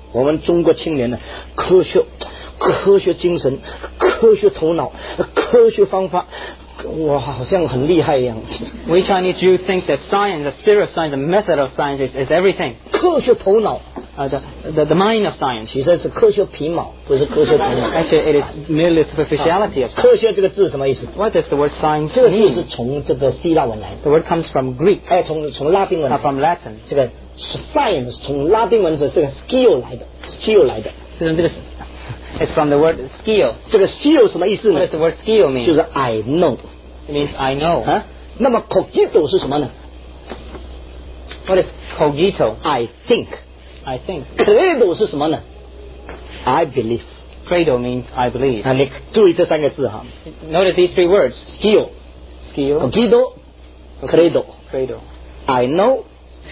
我们中国青年呢，科学、科学精神、科学头脑、科学方法，哇，好像很厉害一样。 We Chinese Jews think that science, the spirit of science, the method of science is, is everything. 科学头脑 Uh, the, the, the mind of science. 其实是科学皮毛，不是科学头脑。 Actually, it is merely superficiality of science. 科学这个字什么意思？ What does the word science 这个字 mean? 是从这个希腊文来的。 The word comes from Greek, 哎，从从拉丁文 not from Latin. 这个 science 从拉丁文是这个 skill 来的 ，skill 来的。 这个 It's from the word skill. 这个 skill 什么意思呢 What does？the word skill mean? 就是 I know It means I know. 啊。那么 cogito 是什么呢 What is cogito? ？I think。 I think. credo 是什么呢 ？I believe。 Credo means I believe. 啊，你注意这三个字哈 Notice these three words. ：skill、 Skill, cogito、credo。 credo. I know,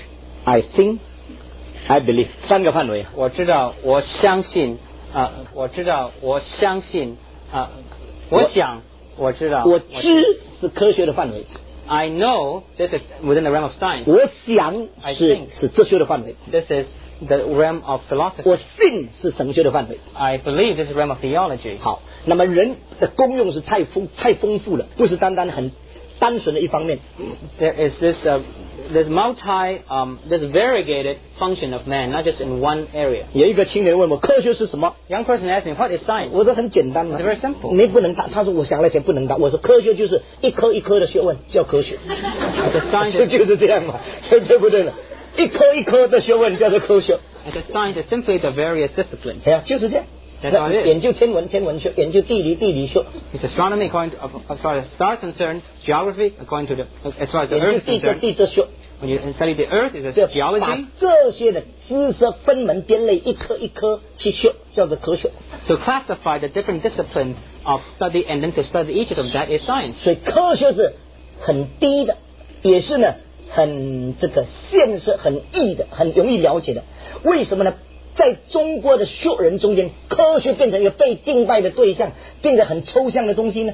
I think, I believe 三个范围。 我知道，我相信啊，我知道，我相信啊，我想，我知道， 我知是科学的范围， I know this is within the realm of science. 我想 I 是 think 是哲学的范围， This is the realm of philosophy. 我信是神学的范围。 I believe this is realm of theology. 好，那么人的功用是太丰太丰富了，不是单单很单纯的一方面。 There is this uh, this multi um, this variegated function of man, not just in one area. 有一个青年问我科学是什么， Young person asked me, what is science? 我说很简单嘛 It's very simple. 你不能答。他说我想了想不能答。我说科学就是一科一科的学问叫科学， The science 就 is, 就是这样嘛，对对不对了？一科一科的学问叫做科学， the science is simply the various disciplines. 哎呀，就是这样。 That's all it is. 研究天文天文学，研究地理地理学， It's astronomy according to, as far as stars concerned, geography according to the, as far as the 研究 earth is 地质 concerned. 地质学， When you study the earth, it's 这 a 把 geology. 这些的知识分门别类，一科一科去学，叫做科学。 To classify the different disciplines of study and then to study each of them, that is science. 所以科学是很低的，也是呢很这个现实、很易的、很容易了解的。为什么呢？在中国的学人中间，科学变成一个被敬拜的对象，变得很抽象的东西呢？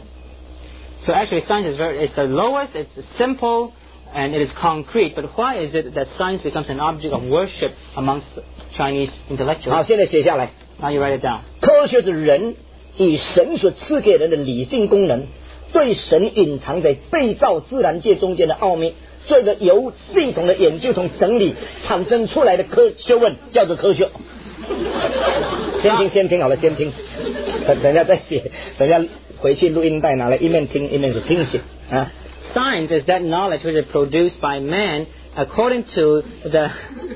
So actually science is very, it's the lowest, it's simple, and it is concrete. But why is it that science becomes an object of worship amongst Chinese 好， intellectuals? 现在写下来。 Now you write it down. 科学是人以神所赐给人的理性功能，对神隐藏在被造自然界中间的奥秘，这个由系统的研究从整理产生出来的科学问，叫做科学。先听，先听好了，先听，等等一下再写，等一下回去录音带拿来一面听一面是听写啊。 Science is that knowledge which is produced by man according to the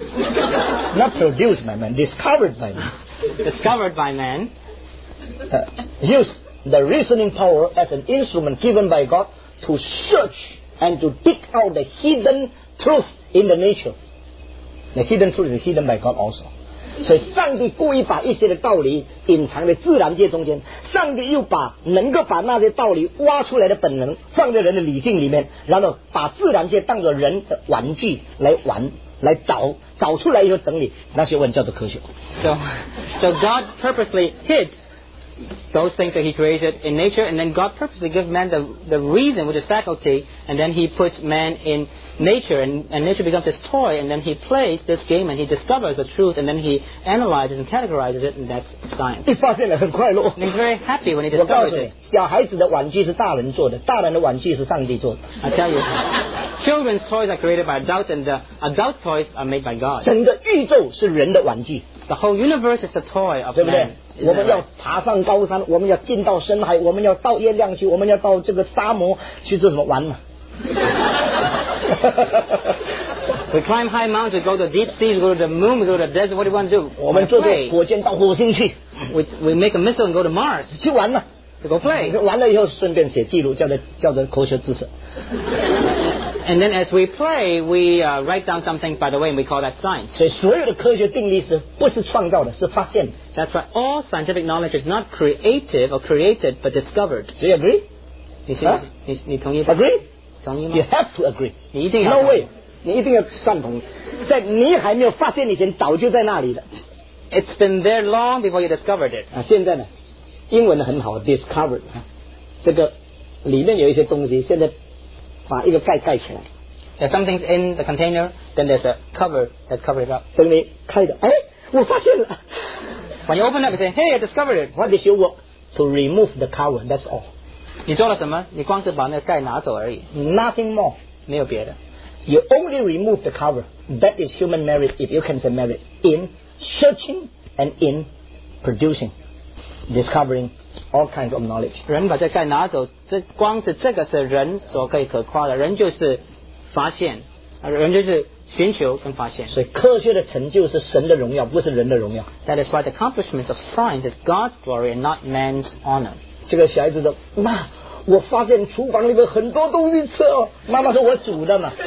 Not produced by man, discovered by man. discovered by man. Uh, use the reasoning power as an instrument given by God to search and to dig out the hidden truth in the nature. The hidden truth is hidden by God also. 所以上帝故意把一些的道理隐藏在自然界中间，上帝又把能够把那些道理挖出来的本能放在人的理性里面，然后把自然界当作人的玩具来玩，来找找出来以后整理，那学问叫做科学。 So, so God purposely hid those things that He created in nature, and then God purposely gives man the, the reason, which is faculty, and then He puts man in nature, and, and nature becomes his toy, and then He plays this game, and He discovers the truth, and then He analyzes and categorizes it, and that's science. 你发现了很快乐。 And he's very happy when he 我告 discovers 诉你 it.， 小孩子的玩具是大人做的，大人的玩具是上帝做的。 I tell you, children's toys are created by adults, and the adult toys are made by God. 整个宇宙是人的玩具， The whole universe is the toy of 对不对 man.？ 我们要爬上高山，我们要进到深海，我们要到月亮去，我们要到这个沙漠去做什么玩嘛？ We climb high mountains, we go to deep seas, we go to the moon, we go to the desert. What do you want to do? 我 We 们 wanna 坐坐 play. 火箭到火星去， We, we make a missile and go to Mars 去玩嘛。 to go play. 完了以后顺便写记录，叫做叫做科学知识。 And then as we play, we uh, write down some things by the way, and we call that science. 所以所有的科学定律是不是创造的，是发现的。 That's why all scientific knowledge is not creative or created, but discovered. Do you agree? 你是啊？ 你你同意吗？ Agree? 同意吗 You have to agree. 你一定要 No 同意 way. 你一定要赞同，在你还没有发现以前，早就在那里了。 It's been there long before you discovered it. 啊，现在呢，英文很好 ，discovered 啊，这个里面有一些东西，现在把一个盖盖起来， There's some things in the container, then there's a cover that covers it up. 等你开的，哎， 我发现了。 When you open up and say, "Hey, I discovered it." What is your work? To remove the cover. That's all. 你做了什么？你光是把那个盖拿走而已， Nothing more. 没有别的。 You only remove the cover. That is human merit, if you can say merit, in searching and in producing, discovering all kinds of knowledge. 人把这盖拿走，这光是这个是人所可以可夸的。人就是发现，人就是寻求跟发现。 所以科学的成就是神的荣耀，不是人的荣耀。 That is why the accomplishments of science is God's glory and not man's honor. 这个小孩子说：“妈，我发现厨房里面很多东西吃哦。”妈妈说：“我煮的嘛。”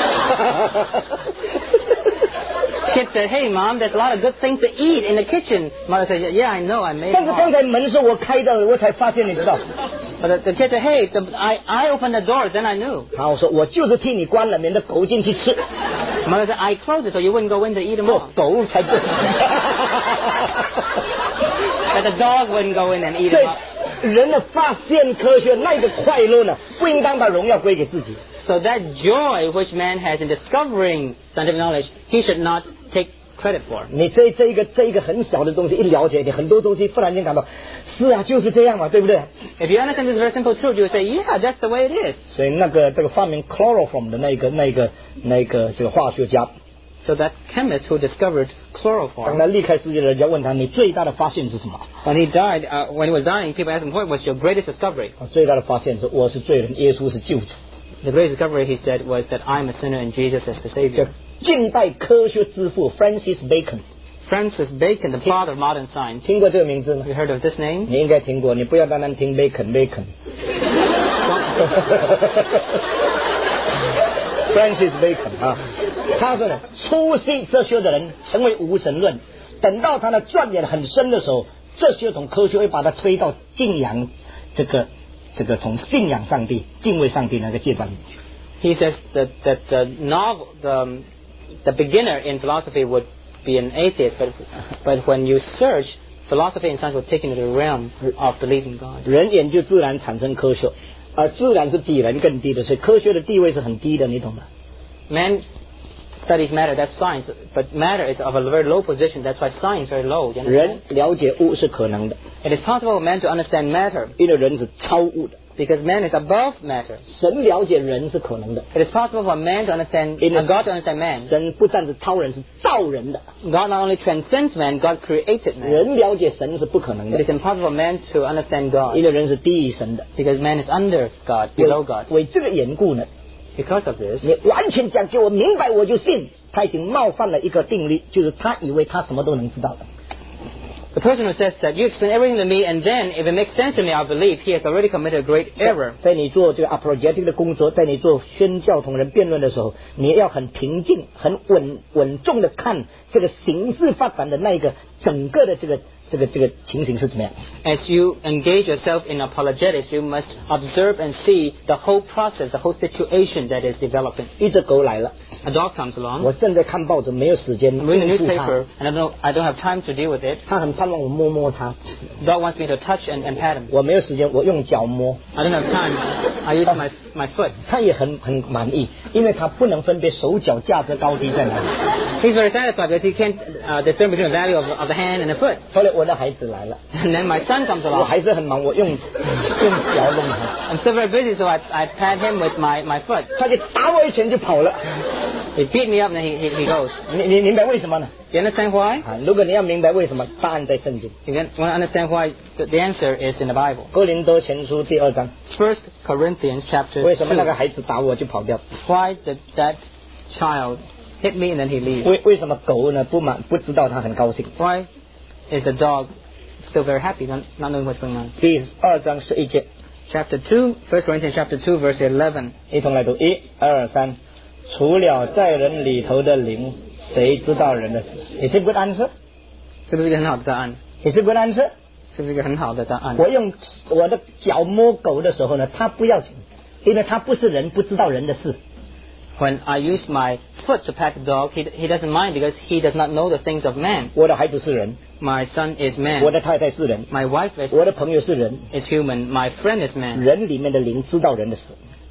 Kid said, "Hey, Mom, there's a lot of good things to eat in the kitchen." Mother said, "Yeah, I know, I made 但 them 是 all." 刚才门是我开的，我才发现，你知道。 But the, the kid said, "Hey, the, I I opened the door, then I knew." 好，我说我就是替你关了，免得狗进去吃。 Mother said, "I closed it so you wouldn't go in to eat them 不 all." 狗才对。 That the dog wouldn't go in and eat 所 them 以 all. 人的发现科学那个快乐呢，不应当把荣耀归给自己。 So that joy which man has in discovering scientific knowledge, he should not take credit for. 你这这一个这一个很小的东西一了解，你很多东西忽然间感到，是啊，就是这样嘛，对不对？ If you understand this very simple truth, you would say, "Yeah, that's the way it is." 所以那个这个发明 chloroform 的那个那个那个这个化学家， So that chemist who discovered 当 chloroform, 他离开世界了，人家问他，你最大的发现是什么？ when he died, uh, when he was dying, people asked him, "What was your greatest discovery?" 啊，最大的发现是我是罪人，耶稣是救主。 The greatest discovery, he said, was that I'm a sinner and Jesus is the 这 Savior. 近代科学之父 Francis Bacon， Francis Bacon, the father of modern science. 听过这个名字吗？ You heard of this name? 你应该听过，你不要单单听 Bacon Bacon。Francis Bacon 啊，他说呢，初信哲学的人成为无神论，等到他的钻研很深的时候，哲学从科学会把他推到敬仰这个这个从信仰上帝、敬畏上帝那个阶段里去。 He says that that the novel, the the beginner in philosophy would be an atheist, but but when you search, philosophy and science will take you into the realm of believing God. 人研究自然产生科学，而自然是比人更低的，所以科学的地位是很低的，你懂吗？ Man studies matter, that's science, but matter is of a very low position. That's why science is very low. You 人 understand? 了解物是可能的， It is possible for man to understand matter 因为人是超物的。 because man is above matter. 神了解人是可能的， It is possible for man to understand, In a- uh, God to understand man. 神不但是超人，是造人的。 God not only transcends man, God created man. 人了解神是不可能 It 的， is impossible for man to understand God 因为人是低于神的。 because man is under God, below God. 为这个缘故呢， Because of this, 你完全讲给我明白我就信，他已经冒犯了一个定律，就是他以为他什么都能知道的。 the person who says that you explain everything to me and then if it makes sense to me, I'll believe, he has already committed a great error. 在你做这个 apologetic 的工作，在你做宣教同人辩论的时候，你要很平静、很稳稳重的看这个形势发展的那一个整个的这个这个这个情形是怎么样。 As you engage yourself in apologetics, you must observe and see the whole process, the whole situation that is developing. 一只狗来了， A dog comes along. 我正在看报纸，没有时间 I'm reading the 应付它 newspaper and I don't, I don't have time to deal with it. 他很盼望我摸摸它， The dog wants me to touch and, and pat him. 我没有时间，我用脚摸。 I don't have time. I use my, my foot. 他也很很满意，因为他不能分别手脚价值高低在哪里。 He's very satisfied because he can't uh, discern between the value of, of the hand and the foot. 后来我的孩子来了， And then my son comes 我 along. 还是很忙，我用用脚弄他， I'm still very busy, so I, I pat him with my, my foot. 他就打我一拳就跑了。 He beat me up and then he, he, he goes. 你你明白为什么呢？ You understand why? 啊，如果你要明白为什么，答案在圣经。 You want to understand why? The, the answer is in the Bible. 哥林多前书第二章， First Corinthians chapter 为什么那个 two. 孩子打我就跑掉？ Why did that child hit me and then he leaves? 为为什么狗呢不满不知道他很高兴？ Why is the dog still very happy, not, not knowing what's going on? 第二章十一节， Chapter two, First Corinthians chapter two, verse eleven. 一同来读，一二三。除了在人里头的灵，谁知道人的事？也是 good answer， 是不是一个很好的答案？ 也是 good answer。 是不是一个很好的答案？ 我用我的脚摸狗的时候呢，它不要紧，因为它不是人，不知道人的事。 When I use my foot to pat the dog, he, he doesn't mind because he does not know the things of man. 我的孩子是人， My son is 我 man. 的太太是人， My wife is, 我的朋友是人， is human. My friend is man. 人里面的灵知道人的事。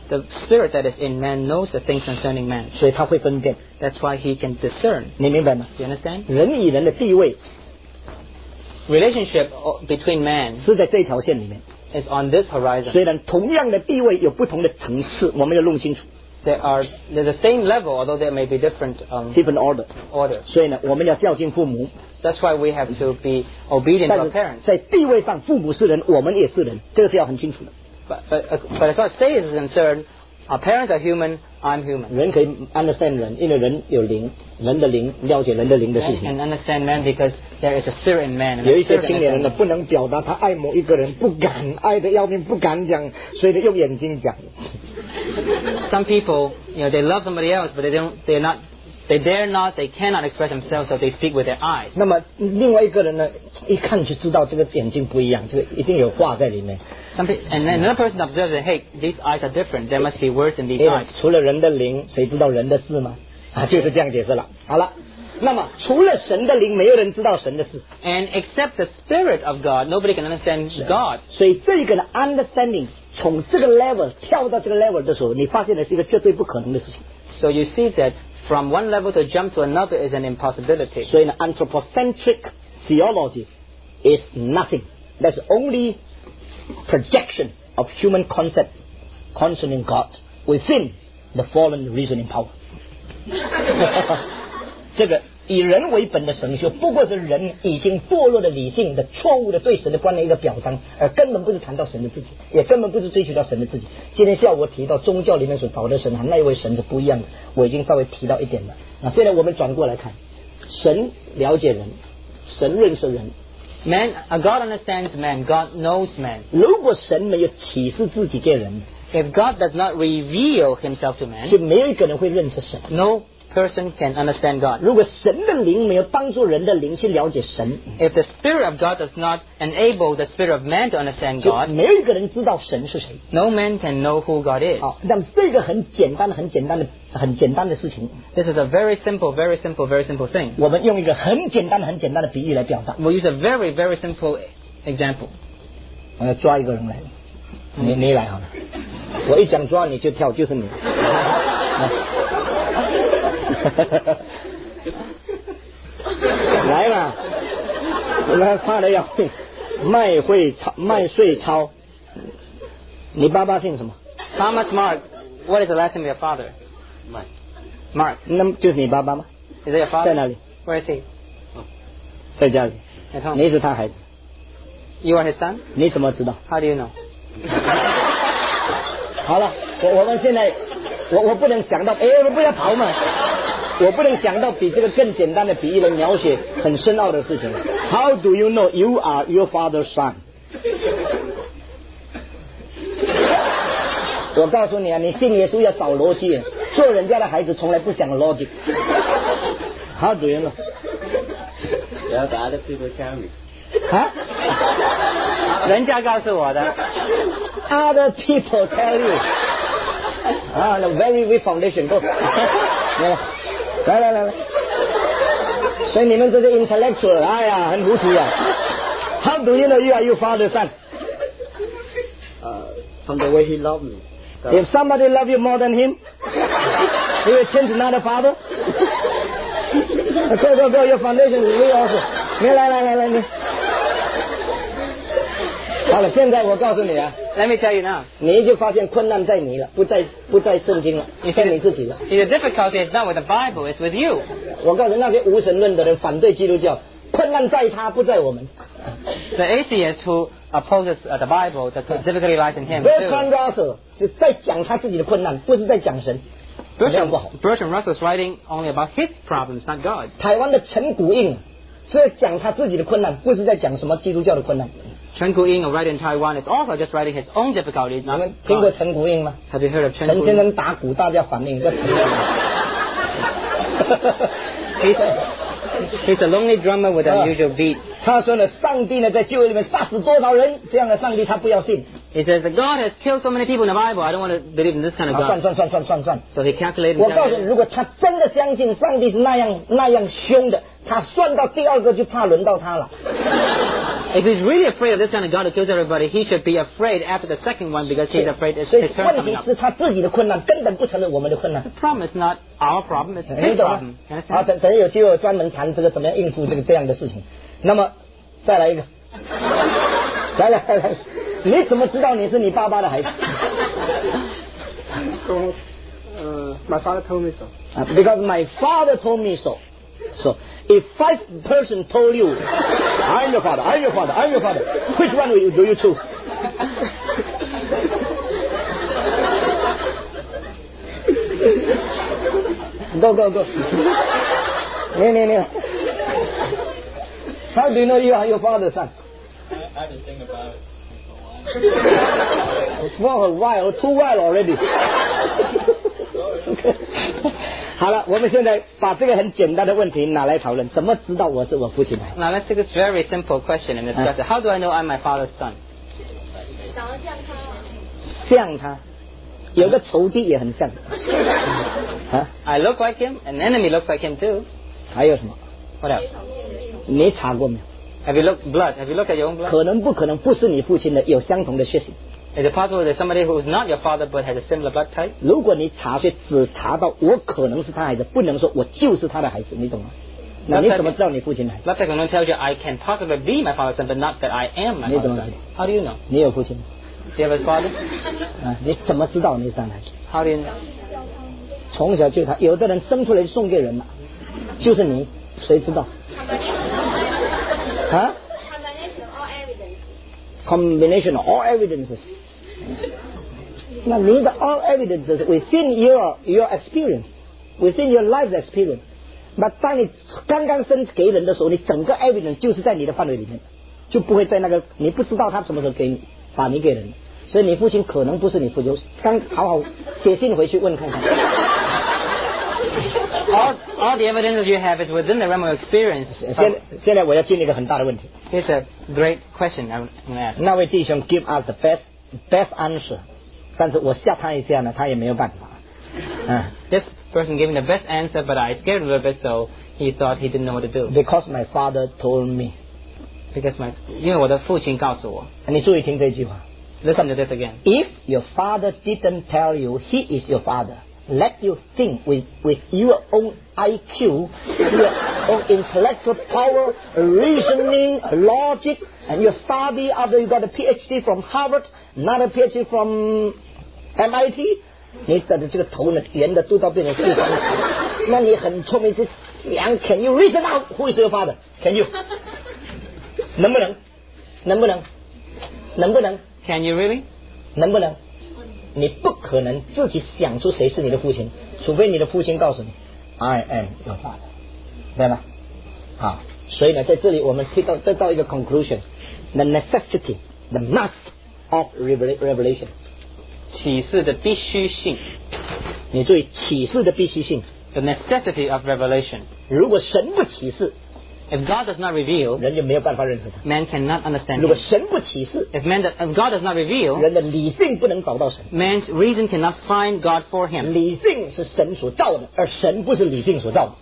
the spirit that is in man knows the things concerning man. 所以他会分辨。 That's why he can discern. 你明白吗？ Do you understand? 人与人的地位 Relationship between man 是在这条线里面。 is on this horizon. 虽然同样的地位有不同的层次，我们要弄清楚。 There are there's the same level, although there may be different um, different order. order. 所以呢，我们要孝敬父母。 That's why we have to be obedient to 但 our 是 parents. 在地位上，父母是人，我们也是人，这个是要很清楚的。 But, but, uh, but as far as status is concerned, our parents are human, I'm human. 人可以 understand 人，因为人有灵，人的灵了解人的灵的事 Man 情。 can understand man because there is a spirit in man. And 有 a 一些 spirit 青年人 in 呢， man. 不能表达他爱某一个人，不敢爱的要命，不敢讲，所以呢用眼睛讲。 Some people, you know, they love somebody else, but they don't, they're not, they dare not, they cannot express themselves, so they speak with their eyes. 那么另外一个人呢，一看就知道这个眼睛不一样，这个一定有话在里面。 Some pe- and then another person observes that, hey, these eyes are different. There must be words in these 因为 eyes. 除了人的灵，谁知道人的事吗？啊，就是这样解释了。好了，那么除了神的灵，没有人知道神的事。 And except the spirit of God, nobody can understand God. 所以这个的 understanding 从这个 level 跳到这个 level 的时候，你发现的是一个绝对不可能的事情。 So you see that from one level to jump to another is an impossibility. 所以呢 ，anthropocentric theology is nothing. That's only projection of human concept concerning God within the fallen reasoning power. 这个以人为本的神学，不过是人已经堕落的理性的错误的对神的观念一个表彰，而根本不是谈到神的自己，也根本不是追求到神的自己。今天下午我提到宗教里面所找的神和那一位神是不一样的，我已经稍微提到一点了。那现在我们转过来看，神了解人，神认识人。 Man, uh, God understands man. God knows man. 如果神没有启示自己给人， If God does not reveal himself to 就 man, 没有一个人会认识神。 no person can understand God. 如果神的灵没有帮助人的灵去了解神， If the Spirit of God does not enable the Spirit of man to understand 就 God, 没有一个人知道神是谁。 no man can know who God is. 好，那么这个很简单的、很简单的、很简单的事情， This is a very simple, very simple, very simple thing. 我们用一个很简单的、很简单的比喻来表达。 We'll use a very, very simple example. 我要抓一个人来，你你来好了，我一讲抓你就跳，就是你。来嘛，来快的要命，麦会超麦穗超。你爸爸姓什么？ Thomas Mark, what is the last name of your father? Mark. Mark. 那么就是你爸爸吗？ Is it your father? 在哪里？ Where is he? 在家里。 At home. 你是他孩子， You are his son? 你怎么知道？ How do you know? 好了，我我们现在，我我不能想到，哎，我不要跑嘛，我不能想到比这个更简单的比喻来描写很深奥的事情。How do you know you are your father's son？ 我告诉你啊，你信耶稣要找逻辑，做人家的孩子从来不想逻辑。How do you know？ Yeah, the other people tell me. 啊？ 人家告诉我的。 Other people tell you. 啊，那 very weak foundation go. 来来来来，所以你们这些 intellectual， 哎呀，很糊涂啊。How do you know you are your father's son? Uh, from the way he loved me. So, If somebody love you more than him, he will change another father. Go go go, your foundation is weak also. 你来来来来你。好了，现在我告诉你啊， Let me tell you now. 你就发现困难在你了，不在不在圣经了，在你自己了。 See, the difficulty is not with the Bible, it's with you. 我告诉那些无神论的人反对基督教，困难在他，不在我们。 The atheist who opposes uh, the Bible, the difficulty lies in him. Bertrand Russell 是在讲他自己的困难，不是在讲神。这样 Bertrand, 不好。 Bertrand Russell is writing only about his problems, not God. 台湾的陈古印是在讲他自己的困难，不是在讲什么基督教的困难。 Chen Guiying, a writer in Taiwan, is also just writing his own difficulties, 你 not 们听过 God. 陈古印吗？ Have you heard of Chen 陈先 Guiying? 生打鼓，大家反应叫陈古印。 He's a, he's a lonely drummer with unusual beat. 他说呢，上帝呢在旧约里面杀死多少人，这样的上帝他不要信。 He says that God has killed so many people in the Bible, I don't want to believe in this kind of 啊，算 God. 算算算算算。 So he calculated. 我告诉你，如果他真的相信上帝是那样那样凶的，他算到第二个就怕轮到他了。 If he's really afraid of this kind of God who kills everybody, he should be afraid after the second one because he's afraid it's 所以 his turn 问 coming 题 up. 是他自己的困难，根本不成为我们的困难。 The problem is not our problem, it's 你 his 懂吗 problem. You？ 好， understand? 等等有机会我专门谈这个怎么样应付这个这样的事情。那么再来一个，来来来，你怎么知道你是你爸爸的孩子？ So, uh, my father told me so. Uh, because my father told me so. So, if five person told you, I'm your father, I'm your father, I'm your father, which one will you, do you choose? Go, go, go. Nee, nee, nee. How do you know you are your father's son? I had to think about it. It's for a while, too while already. 好了，我们现在把这个很简单的问题拿来讨论，怎么知道我是我父亲的孩子？ Now let's take this very simple question and discuss it. How do I know I'm my father's son? 像他，有个仇敌也很像。啊， I look like him, an enemy looks like him too. 还有什么？ What else? 你查过没有？ Have you looked blood? Have you looked at your own blood? 可能不可能不是你父亲的，有相同的血型。 Is it possible there's somebody who is not your father but has a similar blood type? 如果你查去只查到我可能是他孩子，不能说我就是他的孩子，你懂吗？那你怎么知道你父亲的孩子？ Blood type alone tells you I can possibly be my father's son, but not that I am my 你怎 father's 么 son. 知道？ How do you know? 你有父亲吗？ Do you have a father? 啊，你怎么知道你是他的孩子？ How do you know? 从小就他，有的人生出来送给人了，就是你，谁知道？啊 ？Combination of all evidences. 那你的 all evidences within your your experience, within your life's experience. 那当你刚刚生给人的时候，你整个 evidence 就是在你的范围里面，就不会在那个你不知道他什么时候给你把你给人，所以你父亲可能不是你父亲。刚好好写信回去问看看。 All, all the evidence you have is within the realm of experience. 现现在我要进一个很大的问题。 Here's a great question I'm going to ask. 那位弟兄 give us the best best answer， 但是我吓他一下呢，他也没有办法。嗯 This person gave me the best answer, but I scared a little bit, so he thought he didn't know what to do. ，because my father told me。 Because my, 因为我的父亲告诉我。 你注意听这句话。 Listen to this again. If your father didn't tell you he is your father, let you think with with your own I Q, your own intellectual power, reasoning, logic, and your study after you got a P H D from Harvard, another P H D from M I T， 你的这个头呢圆的都到变成四方形，那你很聪明，这两 Can you reason out who is your father? Can you？ 能不能？能不能？能不能？ Can you really? 能不能？你不可能自己想出谁是你的父亲，除非你的父亲告诉你 I am your father， 对吗？好，所以呢，在这里我们得到得到一个 conclusion，the necessity, the must of revelation， 启示的必须性。 你注意启示的必须性。 The necessity of revelation. 如果神不启示， If God does not reveal, 人就没有办法认识他。 man cannot understand 如果 him. 神不启示， If, man, if God does not reveal, 人的理性不能找到神。 man's reason cannot find God for him. 理性是神所造的，而神不是理性所造的。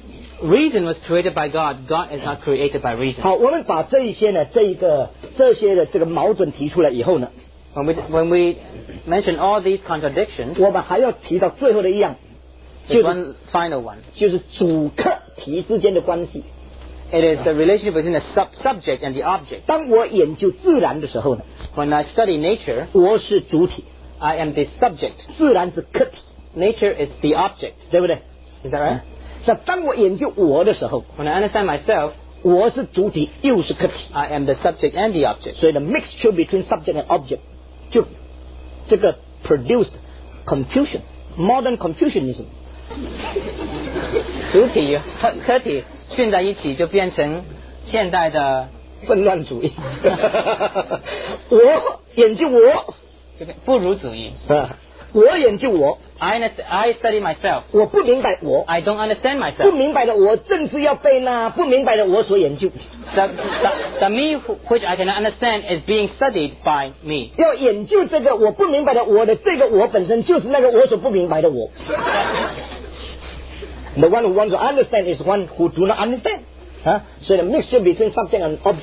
Reason was created by God. God is not created by reason. 好，我们把这一些呢，这一个这些的这个矛盾提出来以后呢， When we, when we mention all these contradictions, 我们还要提到最后的一样， there's 就是 one final one. 就是主客体之间的关系。 It is the relationship between the sub subject and the object. 当我研究自然的时候呢， When I study nature, 我是主体， I am the subject. 自然是客体， Nature is the object. 对不对？ Is that right? 那当我研究我的时候， When I understand myself, 我是主体又是客体， I am the subject and the object. 所以呢 mixture between subject and object 就这个 produced confusion, modern Confucianism。 主体和客体混在一起，就变成现代的纷乱主义。我研究我， 这个不如主义。 啊，我研究我， I understand, I study myself. 我不明白我， I don't understand 不 myself. 明白的我正是要被那不明白的我所研究。 The, the, the me who, which I cannot understand is being studied by me. 要研究这个我不明白的我的这个我本身就是那个我所不明白的我。The one who wants to understand is one who do not understand. 啊，所以 the mixture between subject and object.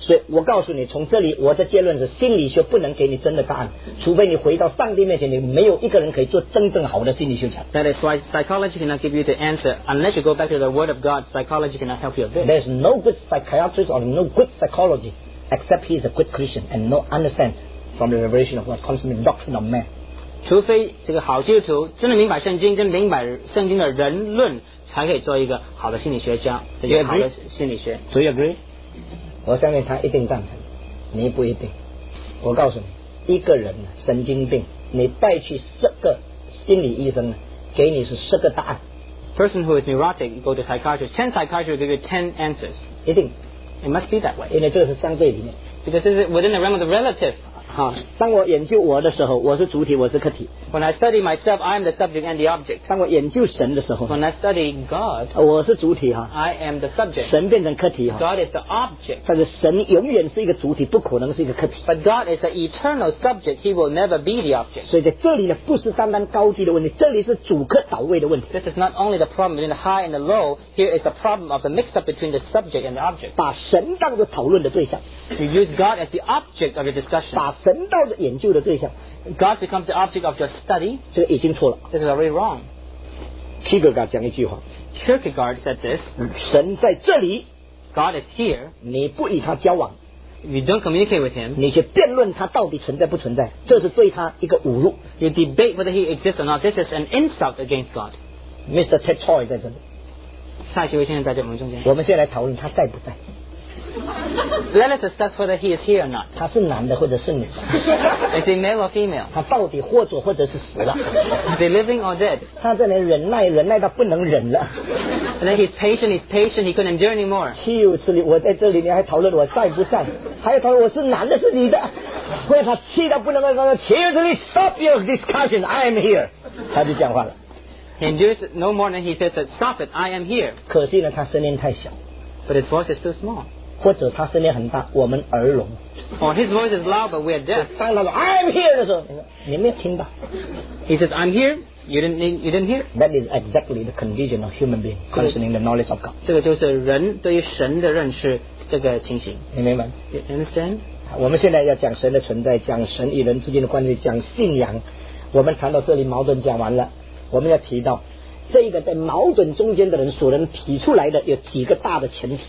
所以我告诉你，从这里我的结论是，心理学不能给你真的答案，除非你回到上帝面前，你没有一个人可以做真正好的心理学家。 That is why psychology cannot give you the answer. Unless you go back to the Word of God, psychology cannot help you a bit. There's no good psychiatrist or no good psychology except he is a good Christian and no understand from the revelation of God concerning doctrine of man. 除非这个好基督徒真的明白圣经，真的明白圣经的人论，才可以做一个好的心理学家，这就是好的心理学。 Do you agree? 我相信他一定赞成，你不一定。我告诉你，一个人神经病，你带去十个心理医生，给你是十个答案。 Person who is neurotic, you go to psychiatrist. Ten psychiatrists will give you ten answers. 一定。 It must be that way. 因为这个是相对里面。 Because this is within the realm of the relative. 好，当我研究我的时候，我是主体，我是客体。 When I study myself, I am the subject and the object. 当我研究神的时候 When I study God, 我是主体哈 I am the subject. 神变成客体哈 God is the object. 但是神永远是一个主体，不可能是一个客体。 But God is the eternal subject. He will never be the object. 所以在这里呢，不是单单高低的问题，这里是主客倒位的问题。 This is not only the problem between the high and the low. Here is the problem of the mix-up between the subject and the object. 把神当作讨论的对象， You use God as the object of your discussion. 把神当作研究的对象， God becomes the object of your study. 这个已经错了。 This is already wrong. Kierkegaard 讲一句话， Kierkegaard said this. 神在这里， God is here. 你不与他交往， If you don't communicate with him, 你去辩论他到底存在不存在，这是对他一个侮辱。 you debate whether he exists or not. This is an insult against God. Mister Ted Choi 在这里， 蔡徐辉先生在这我们中间。 我们现在来讨论他在不在。 Let us discuss whether he is here or not. 他是男的或者是女的， Is he male or female? 他到底活着或者是死了？ Is he living or dead? 他这人忍耐，忍耐到不能忍了。 And then he's patient, he's patient, he couldn't endure anymore. 岂有此理！我在这里，你还讨论我在不在？还要讨论我是男的是女的？后来他气到不能够说：“岂有此理 ！Stop your discussion! I am here。”他就讲话了。 He endures no more than he says that, stop it, I am here. 可惜呢，他声音太小， But his voice is too small. 或者他声音很大，我们耳聋。 Or his voice is loud, but we are deaf. 当他说 "I am here" 的时候，你没有听到。 He says, I'm here, you didn't, you didn't hear. That is exactly the condition of human being concerning the knowledge of God. 这个就是人对于神的认识这个情形。 你明白？ You understand? 我们现在要讲神的存在，讲神与人之间的关系，讲信仰。我们谈到这里，矛盾讲完了，我们要提到这个在矛盾中间的人所能提出来的有几个大的前提。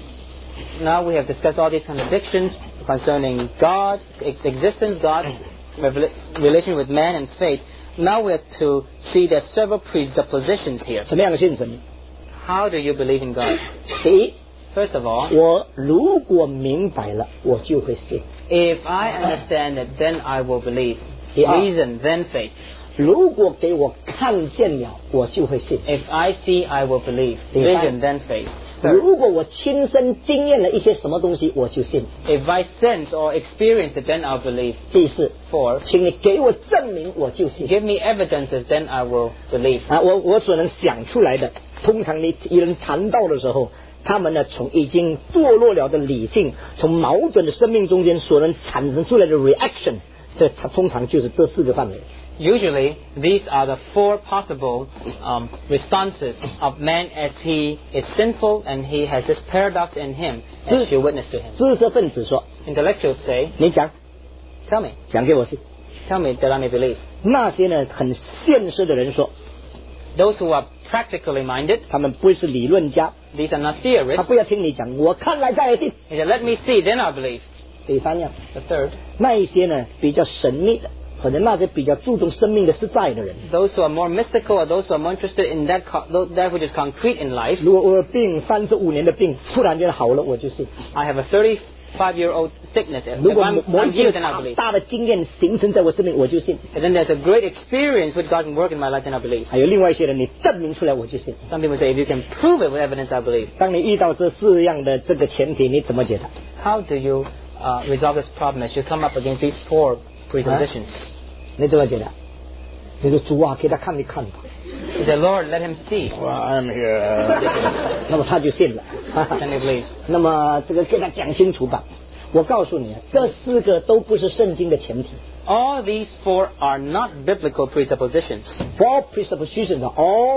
Now we have discussed all these contradictions concerning God, its existence, God's relation with man and faith. Now we have to see there are several presuppositions here. 什么样的信神？ How do you believe in God? 第一， First of all, 我如果明白了，我就会信。 if I understand it, then I will believe. Yeah. Reason, then faith. 如果给我看见了，我就会信。 If I see, I will believe. Yeah. Vision, then faith. Third, 如果我亲身经验了一些什么东西，我就信。 if I sense or experience it, then I'll believe. 第四， Fourth, 请你给我证明，我就信。 give me evidences, then I will believe. 啊，我我所能想出来的，通常你有人谈到的时候，他们呢从已经堕落了的理性，从矛盾的生命中间所能产生出来的 reaction， 这它通常就是这四个范围。 Usually, these are the four possible um, responses of man as he is sinful and he has this paradox in him as you witness to him. 知识分子说 Intellectuals say, 你讲 tell me, 讲给我信。 tell me that I may believe. 那些呢很现实的人说， Those who are practically minded, 他们不是理论家， these are not 他 theorists. 不要听你讲，我看来再信。 He said, let me see, then I'll believe. 第三样， The third, 那一些呢比较神秘的，或者那些比较注重生命的实在的人， those who are more mystical or those who are more interested in that, co- that which is concrete in life. 如果我有病三十五年的病突然间好了，我就信。 I have a thirty-five-year-old sickness. If 如果 I'm, 某 I'm 一件 healed, then I 大 believe. 大的经验形成在我生命，我就信。 And then there's a great experience with God can work in my life, then I believe. 还有另外一些人，你证明出来我就信。 Some people say, if you can prove it with evidence, I believe. 当你遇到这四样的这个前提，你怎么解答？ How do you uh, resolve this problem as you come up against these four presuppositions? 你怎么解答？你说主啊，给他看一看吧。 He said, Lord, let him see. I'm here 那么他就信了。 Then he believes. 那么这个给他讲清楚吧。我告诉你，这四个都不是圣经的前提。 All these four are not biblical presuppositions. Four presuppositions are all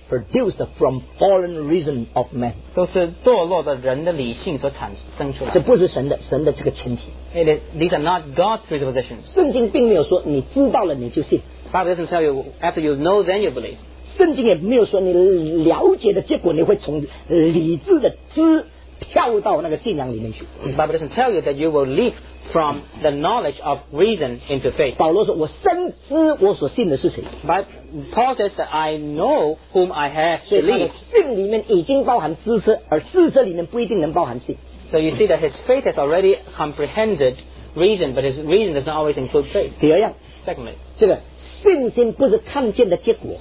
produced from fallen reason of man。 都是堕落的人的理性所产生出来。 这不是神的神的这个前提。 It is, these are not God's presuppositions. 圣经并没有说你知道了你就信。 The Bible doesn't tell you after you know then you believe. 圣经也没有说你了解的结果你会从理智的知跳到那个信仰里面去。 The Bible doesn't tell you that you will leap from the knowledge of reason into faith. 保罗说我深知我所信的是谁。 But Paul says that I know whom I have 所以他的 believed. 信里面已经包含知识，而知识里面不一定能包含信。 So you see that his faith has already comprehended reason, but his reason does not always include faith. 第二样， Secondly, 这个信心不是看见的结果。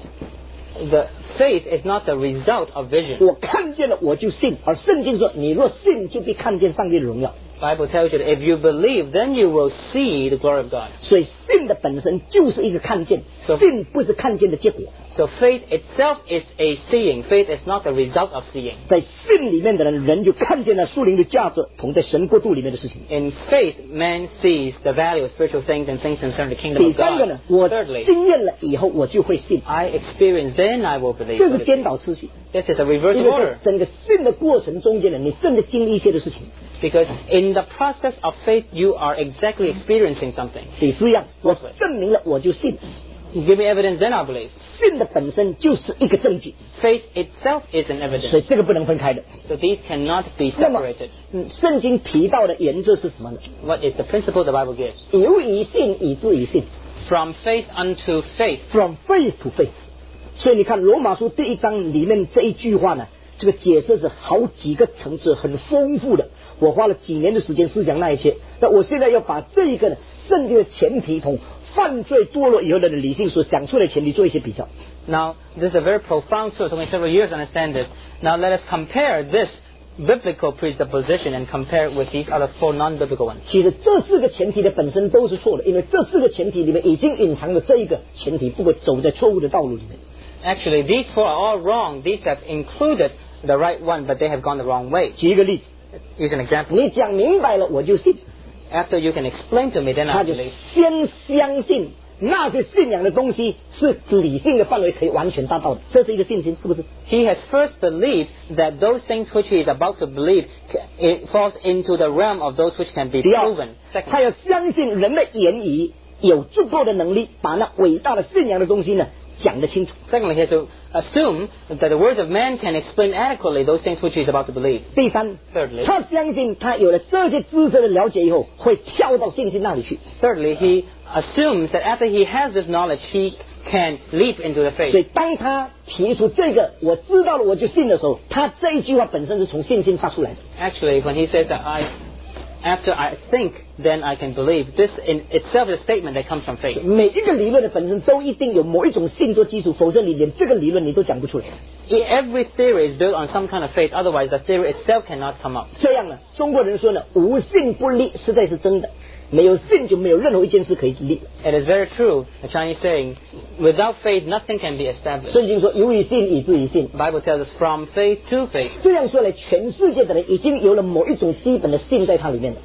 the faith is not the result of vision. 我看见了我就信，而圣经说你若信就必看见上帝的荣耀。 Bible tells you that if you believe, then you will see the glory of God. 所以信的本身就是一个看见， So- 信不是看见的结果。 So faith itself is a seeing. Faith is not the result of seeing. 在信里面的人，人就看见了属灵的价值同在神国度里面的事情。 In faith, man sees the value of spiritual things and things concerning the kingdom 第 of 三个呢， God. 我 Thirdly, 经验了以后，我就会信， I experience, then I will believe. 这是颠倒次序。 This is a reverse 因为 order. 在整个信的过程中间呢，你正在经历一些的事情。 Because in the process of faith, you are exactly experiencing something. 第四样，我证明了我就信， You give me evidence, then I'll believe. 信的本身就是一个证据， Faith itself is an 所 evidence. 以这个不能分开的。 So these cannot be 那么 separated. 嗯，圣经提到的原则是什么呢？ What is the principle the Bible gives? 由于信以至于信 From faith unto faith. ，from faith to faith。所以你看罗马书第一章里面这一句话呢，这个解释是好几个层次，很丰富的。我花了几年的时间思想那一切，但我现在要把这一个呢圣经的前提同犯罪堕落以后的理性所想出来的前提做一些比较。 Now, this is a very profound truth. It took me several years to understand this. Now let us compare this biblical presupposition and compare it with these other four non-biblical ones. 其实这四个前提的本身都是错的，因为这四个前提里面已经隐藏了这一个前提，不过走在错误的道路里面。 Actually, these four are all wrong. These have included the right one, but they have gone the wrong way. 举一个例子， Use an example. 你讲明白了我就信， After you can explain to me, then 他 I 就 believe. 先相信那些信仰的东西是理性的范围可以完全达到的，这是一个信心，是不是？ He has first believed that those things which he is about to believe, it falls into the realm of those which can be 第二 proven. 他 Second, 要相信人的言语有足够的能力把那伟大的信仰的东西呢讲得清楚。 secondly, he has to assume that the words of man can explain adequately those things which he is about to believe. 第三， Thirdly, 他相信他有了这些知识的了解以后，会跳到信心那里去。 thirdly, he assumes that after he has this knowledge, he can leap into the 所以 faith. 当他提出这个我知道了我就信的时候，他这一句话本身是从信心发出来的。 Actually, when he says that I, after I think, then I can believe, this in itself is a statement that comes from faith. 每一个理论的本身都一定有某一种信做基础，否则你连这个理论你都讲不出来。 Every theory is built on some kind of faith, otherwise the theory itself cannot come up. 这样呢，中国人说呢，无信不立，实在是真的。没有信就没有任何一件事可以立。 It is very true, the Chinese saying, without faith nothing can be established. 圣经说由于信以至于信， The Bible tells us from faith to faith. 这样说来，全世界的人已经有了某一种基本的信在它里面了。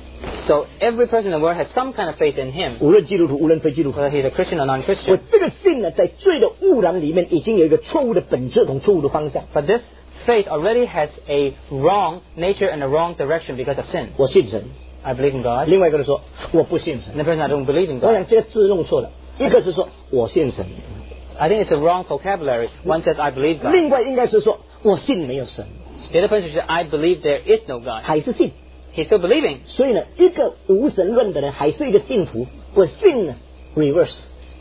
So every person in the world has some kind of faith in him, 无论基督徒，无论非基督徒， whether he's a Christian or 我 non-Christian. 这个信呢，在罪的污染里面已经有一个错误的本质同错误的方向。 But this faith already has a wrong nature and a wrong direction because of sin. 我信神， I believe in God. 另外一个人说我不信神。 And the person I don't believe in 我 God. 想这个字用错了，一个是说我信神， I think it's a wrong vocabulary. One says I believe God. 另外应该是说我信没有神， The other person says I believe there is no God. 还是信。 He's still believing. 所以呢，一个无神论的人还是一个信徒，我信呢 reverse，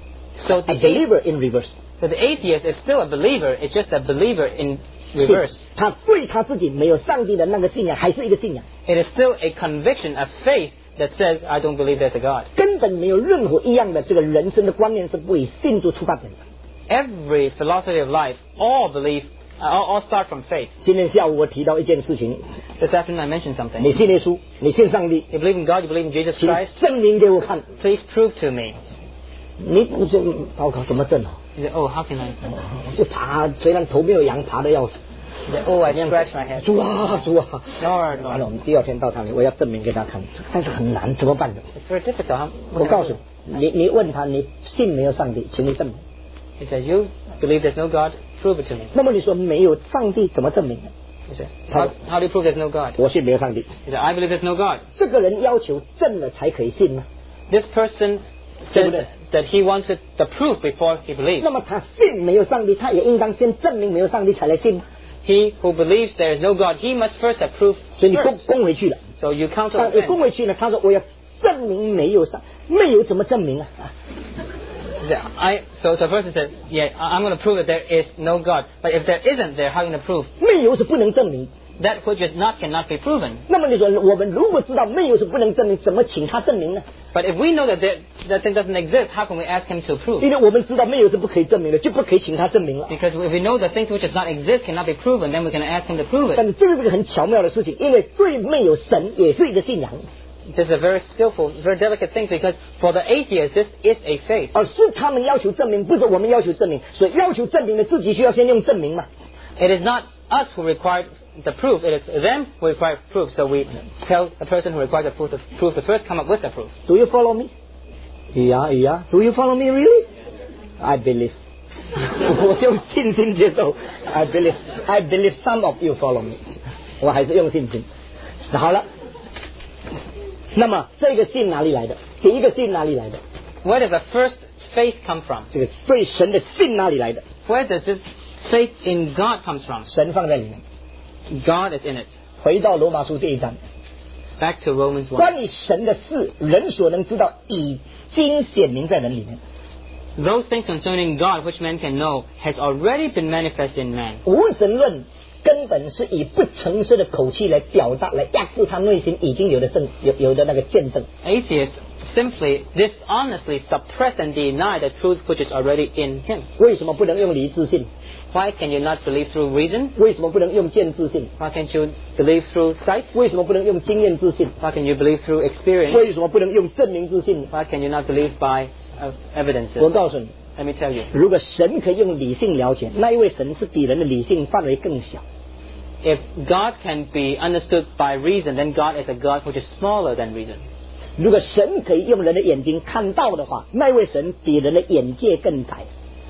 So a the, athe- believer in reverse。 so the atheist is still a believer. It's just a believer in 信 reverse. 他对他自己没有上帝的那个信仰，还是一个信仰， It is still a conviction, a faith that says I don't believe there's a God. 根本没有任何一样的这个人生的观念是不以信做出发点的。 Every philosophy of life, all believe, uh, all, all start from faith. 今天下午我提到一件事情， This afternoon I mentioned something. 你信耶稣，你信上帝， You believe in God, you believe in Jesus 请 Christ. 证明给我看。 Please prove to me. 你不这糟糕，怎么证啊？ He said, oh, how can I? 就爬，虽然头没有羊，爬的要死。 He said, oh, I scratched my head. 主啊主啊！ Lord, 完了， Lord. 我们第二天到他那里，我要证明给他看，但是很难，怎么办呢？ It's very difficult. How, 我 what 告 can I 诉 do? 你，你你问他，你信没有上帝，请你证明。 He said, you believe there's no God? Prove it to me. 那么你说没有上帝怎么证明呢？ He said, how, how do you prove there's no God? 我信没有上帝。 He said, I believe there's no God. 这个人要求证了才可以信吗？ This person said that, that he wanted the proof before he believed. 那么他信没有上帝，他也应当先证明没有上帝才来信。 He who believes there is no God, he must first have proof 所以你供 first. 供回去了。 So you counter 但你 offense. 供回去呢？他说我要证明没有上，没有怎么证明啊？ I, so, so first he said, yeah, I'm going to prove that there is no God. But if there isn't there, how are you going to prove? 没有是不能证明。 That which is not cannot be proven. 那么你说我们如果知道没有是不能证明，怎么请他证明呢？ But if we know that there, that thing doesn't exist, how can we ask him to prove? 因为我们知道没有是不可以证明的，就不可以请他证明了。 Because if we know that things which does not exist cannot be proven, then we can ask him to prove 但 it. 是这个是个很巧妙的事情，因为对没有神也是一个信仰， This is a very skillful, very delicate thing because for the atheist, this is a faith. 而是他们要求证明，不是我们要求证明。所以要求证明的自己需要先用证明嘛。 It is not us who require the proof, it is them who require proof. So we tell the person who requires the proof, the proof to first come up with the proof. Do you follow me? Yeah, yeah. Do you follow me really? I believe. 我用信心接受。I believe. I believe some of you follow me. 我还是用信心。好了，那么这个信哪里来的？第一个信哪里来的？ Where does the first faith come from? 这个对神的信哪里来的？ Where does this faith in God comes from? 神放在里面。 God is in it. 回到罗马书这一章， Back to Romans one. 关于神的事，人所能知道，已经显明在人里面。 Those things concerning God which man can know has already been manifest in man. 无神论根本是以不诚实的口气来表达，来压制他内心已经有的证有有的那个见证。 Atheists simply dishonestly suppress and deny the truth which is already in him. 为什么不能用理智性？ Why can you not believe through reason? 为什么不能用见智性？ Why can't you believe through sight? 为什么不能用经验智性？ Why can you believe through experience? 为什么不能用证明智性？ Why can you not believe by uh, evidences? 我告诉你， Let me tell you. 如果神可以用理性了解，那一位神是比人的理性范围更小。 If God can be understood by reason, then God is a God which is smaller than reason. 如果神可以用人的眼睛看到的话，那位神比人的眼界更窄。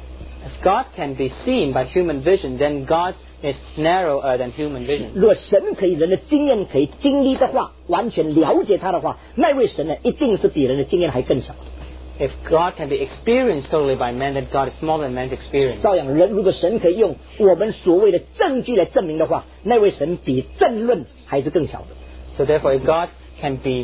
If God can be seen by human vision, then God is narrower than human vision. 如果神可以人的经验可以经历的话，完全了解他的话，那位神呢，一定是比人的经验还更小。 If God can be experienced totally by man, then God is smaller than man's experience. 照样，人如果神可以用我们所谓的证据来证明的话，那位神比证论还是更小的。 So therefore, if God can be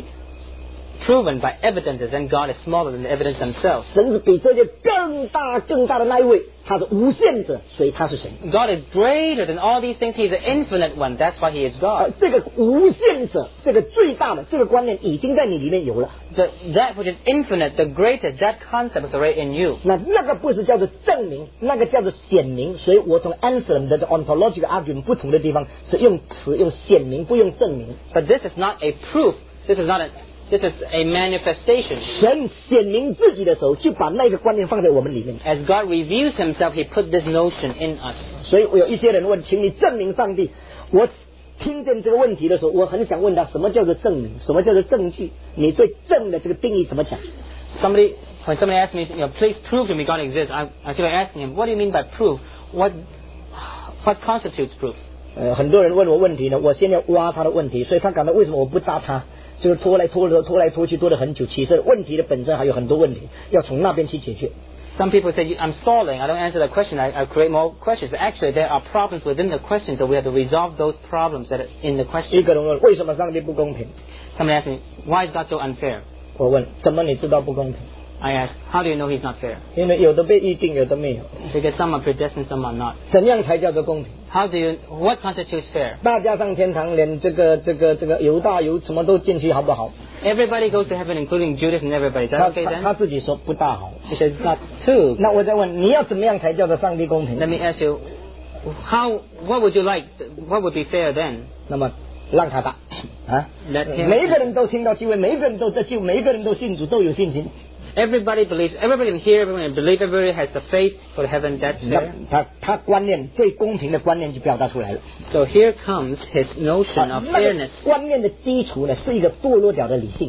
proven by evidences, then God is smaller than the evidence themselves. 神是比这些更大更大的那一位，他是无限者，所以他是神。 God is greater than all these things. He is the infinite one. That's why He is 而 God. 这个无限者，这个最大的这个观念已经在你里面有了。 The, that which is infinite, the greatest, that concept is already in you. 那那个不是叫做证明，那个叫做显明。所以我从 Anselm 的 ontological argument 不同的地方是用词用显明，不用证明。 But this is not a proof. This is not a This is a manifestation. 神显明自己的时候，就把那个观念放在我们里面。 As God reveals Himself, He put this notion in us. 所以我有一些人问，请你证明上帝。我听见这个问题的时候，我很想问他，什么叫做证明？什么叫做证据？你对证的这个定义怎么讲？ Somebody, when somebody asks me, you know, please prove to me God exists, I, I feel like asking him, what do you mean by proof? What, what constitutes proof? 呃，很多人问我问题呢，我先要挖他的问题，所以他感到为什么我不答他？就是拖来拖拖拖来拖去拖了很久，其实问题的本身还有很多问题，要从那边去解决。 Some people say, I'm stalling, I don't answer the question, I, I create more questions. But actually, there are problems within the question, so we have to resolve those problems that are in the 一 question. 个人问为什么上帝不公平？ Somebody asked me, why is God so unfair? 我问怎么你知道不公平？ I asked, how do you know He's not fair? 因为有的被预定，有的没有。 Because some are predestined, some are not. 怎样才叫做公平？ How do you, what constitutes fair? 大家上天堂，连这个这个这个犹大犹什么都进去，好不好？ Everybody goes to heaven, including Judas and everybody. Is 他 that okay 他 then? 他自己说不大好。 He says, not too. 那我再问，你要怎么样才叫做上帝公平？ Let me ask you, how, what would you like, what would be fair then? 那么让他答啊！ Let him- 每一个人都听到机会，每一个人都在救，每一个人都信主，都有信心。 Everybody believes, everybody can hear, everybody can believe, everybody has the faith for heaven, that's 那 fair. 他他观念最公平的观念就表达出来了。 So here comes his notion of 那个 fairness. 观念的基础呢，是一个堕落掉的理性。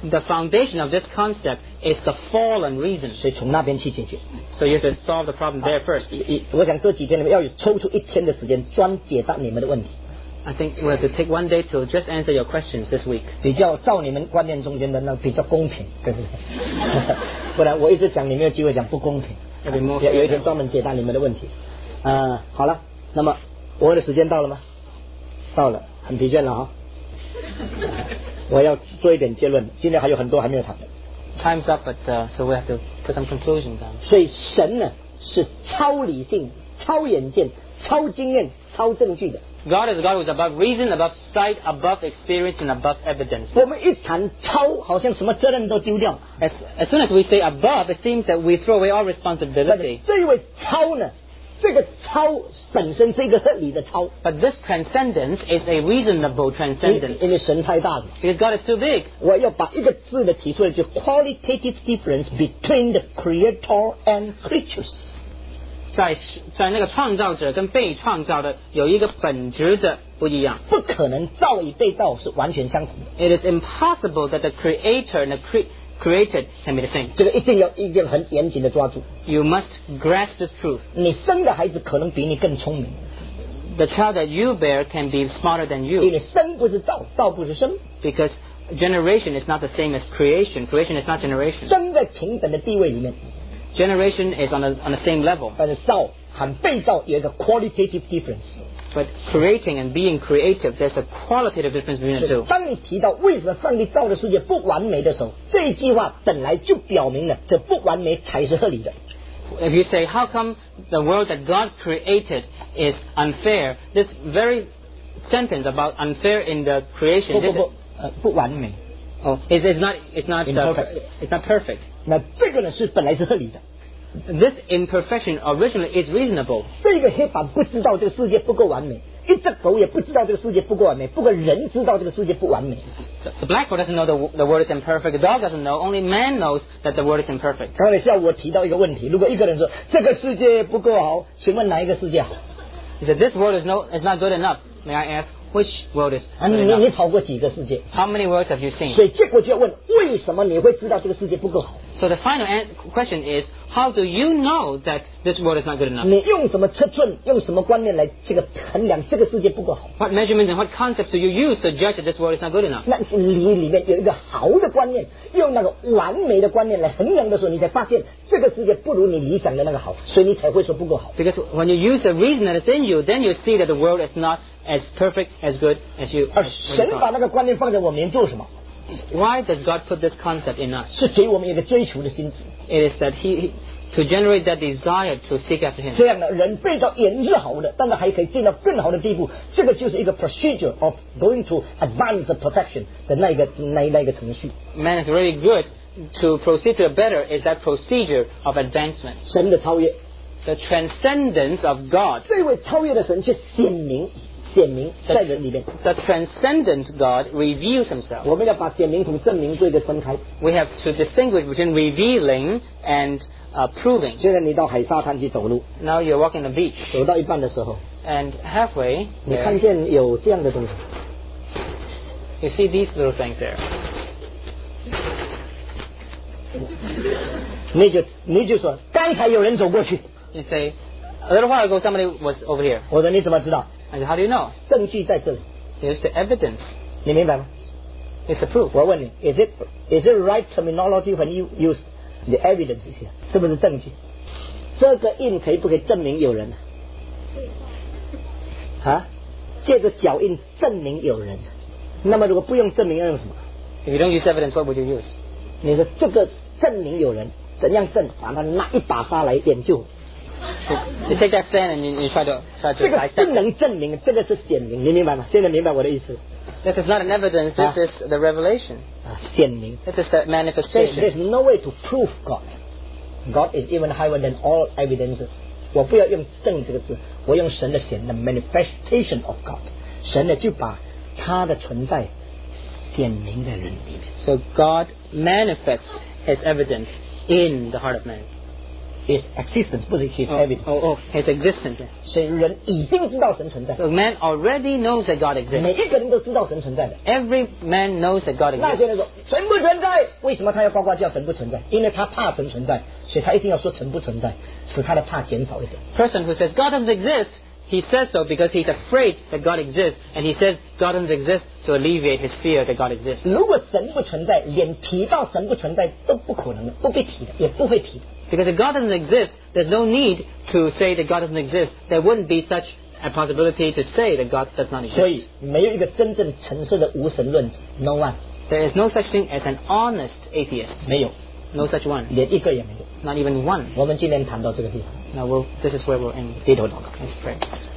The foundation of this concept is the fallen reason. 所以从那边去解决。 So you have to solve the problem there first. 我想这几天你们要抽出一天的时间，专解答你们的问题。 I think we have to take one day to just answer your questions this week. 比较照你们观念中间的那比较公平，对不对？不然我一直讲你没有机会讲不公平。有有一天专门解答你们的问题。啊、呃，好了，那么我的时间到了吗？到了，很疲倦了啊。我要做一点结论，今天还有很多还没有谈的。 Time's up, but uh, so we have to put some conclusions on. 所以神呢是超理性、超眼见、超经验、超证据的。 God is a God who is above reason, above sight, above experience, and above evidence. 我们一谈超，好像什么责任都丢掉。 As, as soon as we say above, it seems that we throw away all responsibility. 这一位超呢，这个超本身是一个合理的超。 But this transcendence is a reasonable transcendence. 因为神太大了。 Because God is too big. 我要把一个字的提出来，就 qualitative difference between the creator and creatures。 在在那个创造者跟被创造的有一个本质的不一样。 不可能造与被造是完全相同的。 It is impossible that the creator and the cre created can be the same. 这个一定要一定很严谨的抓住。 You must grasp this truth. 你生的孩子可能比你更聪明。 The child that you bear can be smarter than 因 you. 为生不是造，造不是生。 Because generation is not the same as creation. Creation is not generation. 生在平等的地位里面。 Generation is on the on the same level. 但是造和被造有一个 qualitative difference. But creating and being creative, there's a qualitative difference between the two. 当你提到为什么上帝造的世界不完美的时候，这一句话本来就表明了这不完美才是合理的。 If you say, how come the world that God created is unfair? This very sentence about unfair in the creation, 不不不，呃，不完美。 Oh, is is not it's not uh, it's not perfect. 那这个呢是本来是合理的。 This imperfection originally is reasonable. 这个黑板不知道这个世界不够完美，一只狗也不知道这个世界不够完美，不过人知道这个世界不完美。 The blackboard doesn't know the the world is imperfect. The dog doesn't know. Only man knows that the world is imperfect. 刚才下午我提到一个问题，如果一个人说这个世界不够好，请问哪一个世界好？ He said this world is no is not good enough. May I ask which world is 啊， good 你你 enough? 跑过几个世界？ How many worlds have you seen? 所以结果就要问，为什么你会知道这个世界不够好？ So the final an- question is, how do you know that this world is not good enough? 你用什么尺寸，用什么观念来这个衡量这个世界不够好？ What measurements and what concepts do you use to judge that this world is not good enough? 那里里面有一个好的观念，用那个完美的观念来衡量的时候，你才发现这个世界不如你理想的那个好，所以你才会说不够好。 Because when you use the reason that is in you, then you see that the world is not as perfect, as good as you. 而 as- as 神 you 把 thought. 那个观念放在我们里面做什么？ Why does God put this concept in us? 是给我们一个追求的心智。 It is that He he- to generate that desire to seek after Him. 这样的人被造也是好的，但是还可以进到更好的地步。这个就是一个 procedure of going to advanced perfection 的那一个那那一个程序。 Man is really good. To proceed to a better is that procedure of advancement. 神的超越， The transcendence of God. 这位超越的神却显明显明在人里面。 The transcendent God reveals Himself. 我们要把显明同证明做一个分开。 We have to distinguish between revealing and uh, proving. 现在你到海沙滩去走路， Now you're walking the beach, 走到一半的时候， and halfway 你看 there, 见有这样的东西， you see these little things there. 你就你就说刚才有人走过去。 You say, a little while ago somebody was over here. 我说你怎么知道？ I said, how do you know? 证据在这里， Here's the evidence. 你明白吗？ It's the proof. 我问你 ，is it is it right terminology when you use the evidence here？ 是不是证据？这个印可以不可以证明有人？啊，借着脚印证明有人。那么如果不用证明，要用什么？ If you don't use evidence, what would you use? 你说这个证明有人，怎样证？把它拿一把沙来研究。 You take that sand and you, you try to try 这 to 个不 dissect. 能证明，这个是显明，你明白吗？现在明白我的意思？ This is not an evidence. This Ah. is the revelation. 啊，显明。 This is the There's, manifestation. there's no way to prove God. God is even higher than all evidences. 我不要用证这个字，我用神的显的 manifestation of God。神呢就把他的存在显明在人里面。 So God manifests His evidence in the heart of man. ，is existence， 不是 his evidence。 Oh, oh, his existence. 所以人已经知道神存在， So man already knows that God 每 exists. 一个人都知道神存在的。 Every man knows that God 那 exists. 些人说神不存在，为什么他要呱呱叫神不存在？因为他怕神存在，所以他一定要说神不存在，使他的怕减少一点。 Person who says God doesn't exist, he says so because he's afraid that God exists, and he says God doesn't exist to alleviate his fear that God exists. 如果神不存在，连提到神不存在都不可能的，不被提的，也不会提的。 Because if God doesn't exist, there's no need to say that God doesn't exist. There wouldn't be such a possibility to say that God does not 所 exist. 以没有一个真正诚实的无神论者 ，no one， There is no such thing as an honest atheist. 没有， No such one. 连一个也没有。 Not even one. 我们今天谈到这个地方， Now we'll, this is where we'll end. 低头祷告。 Let's pray.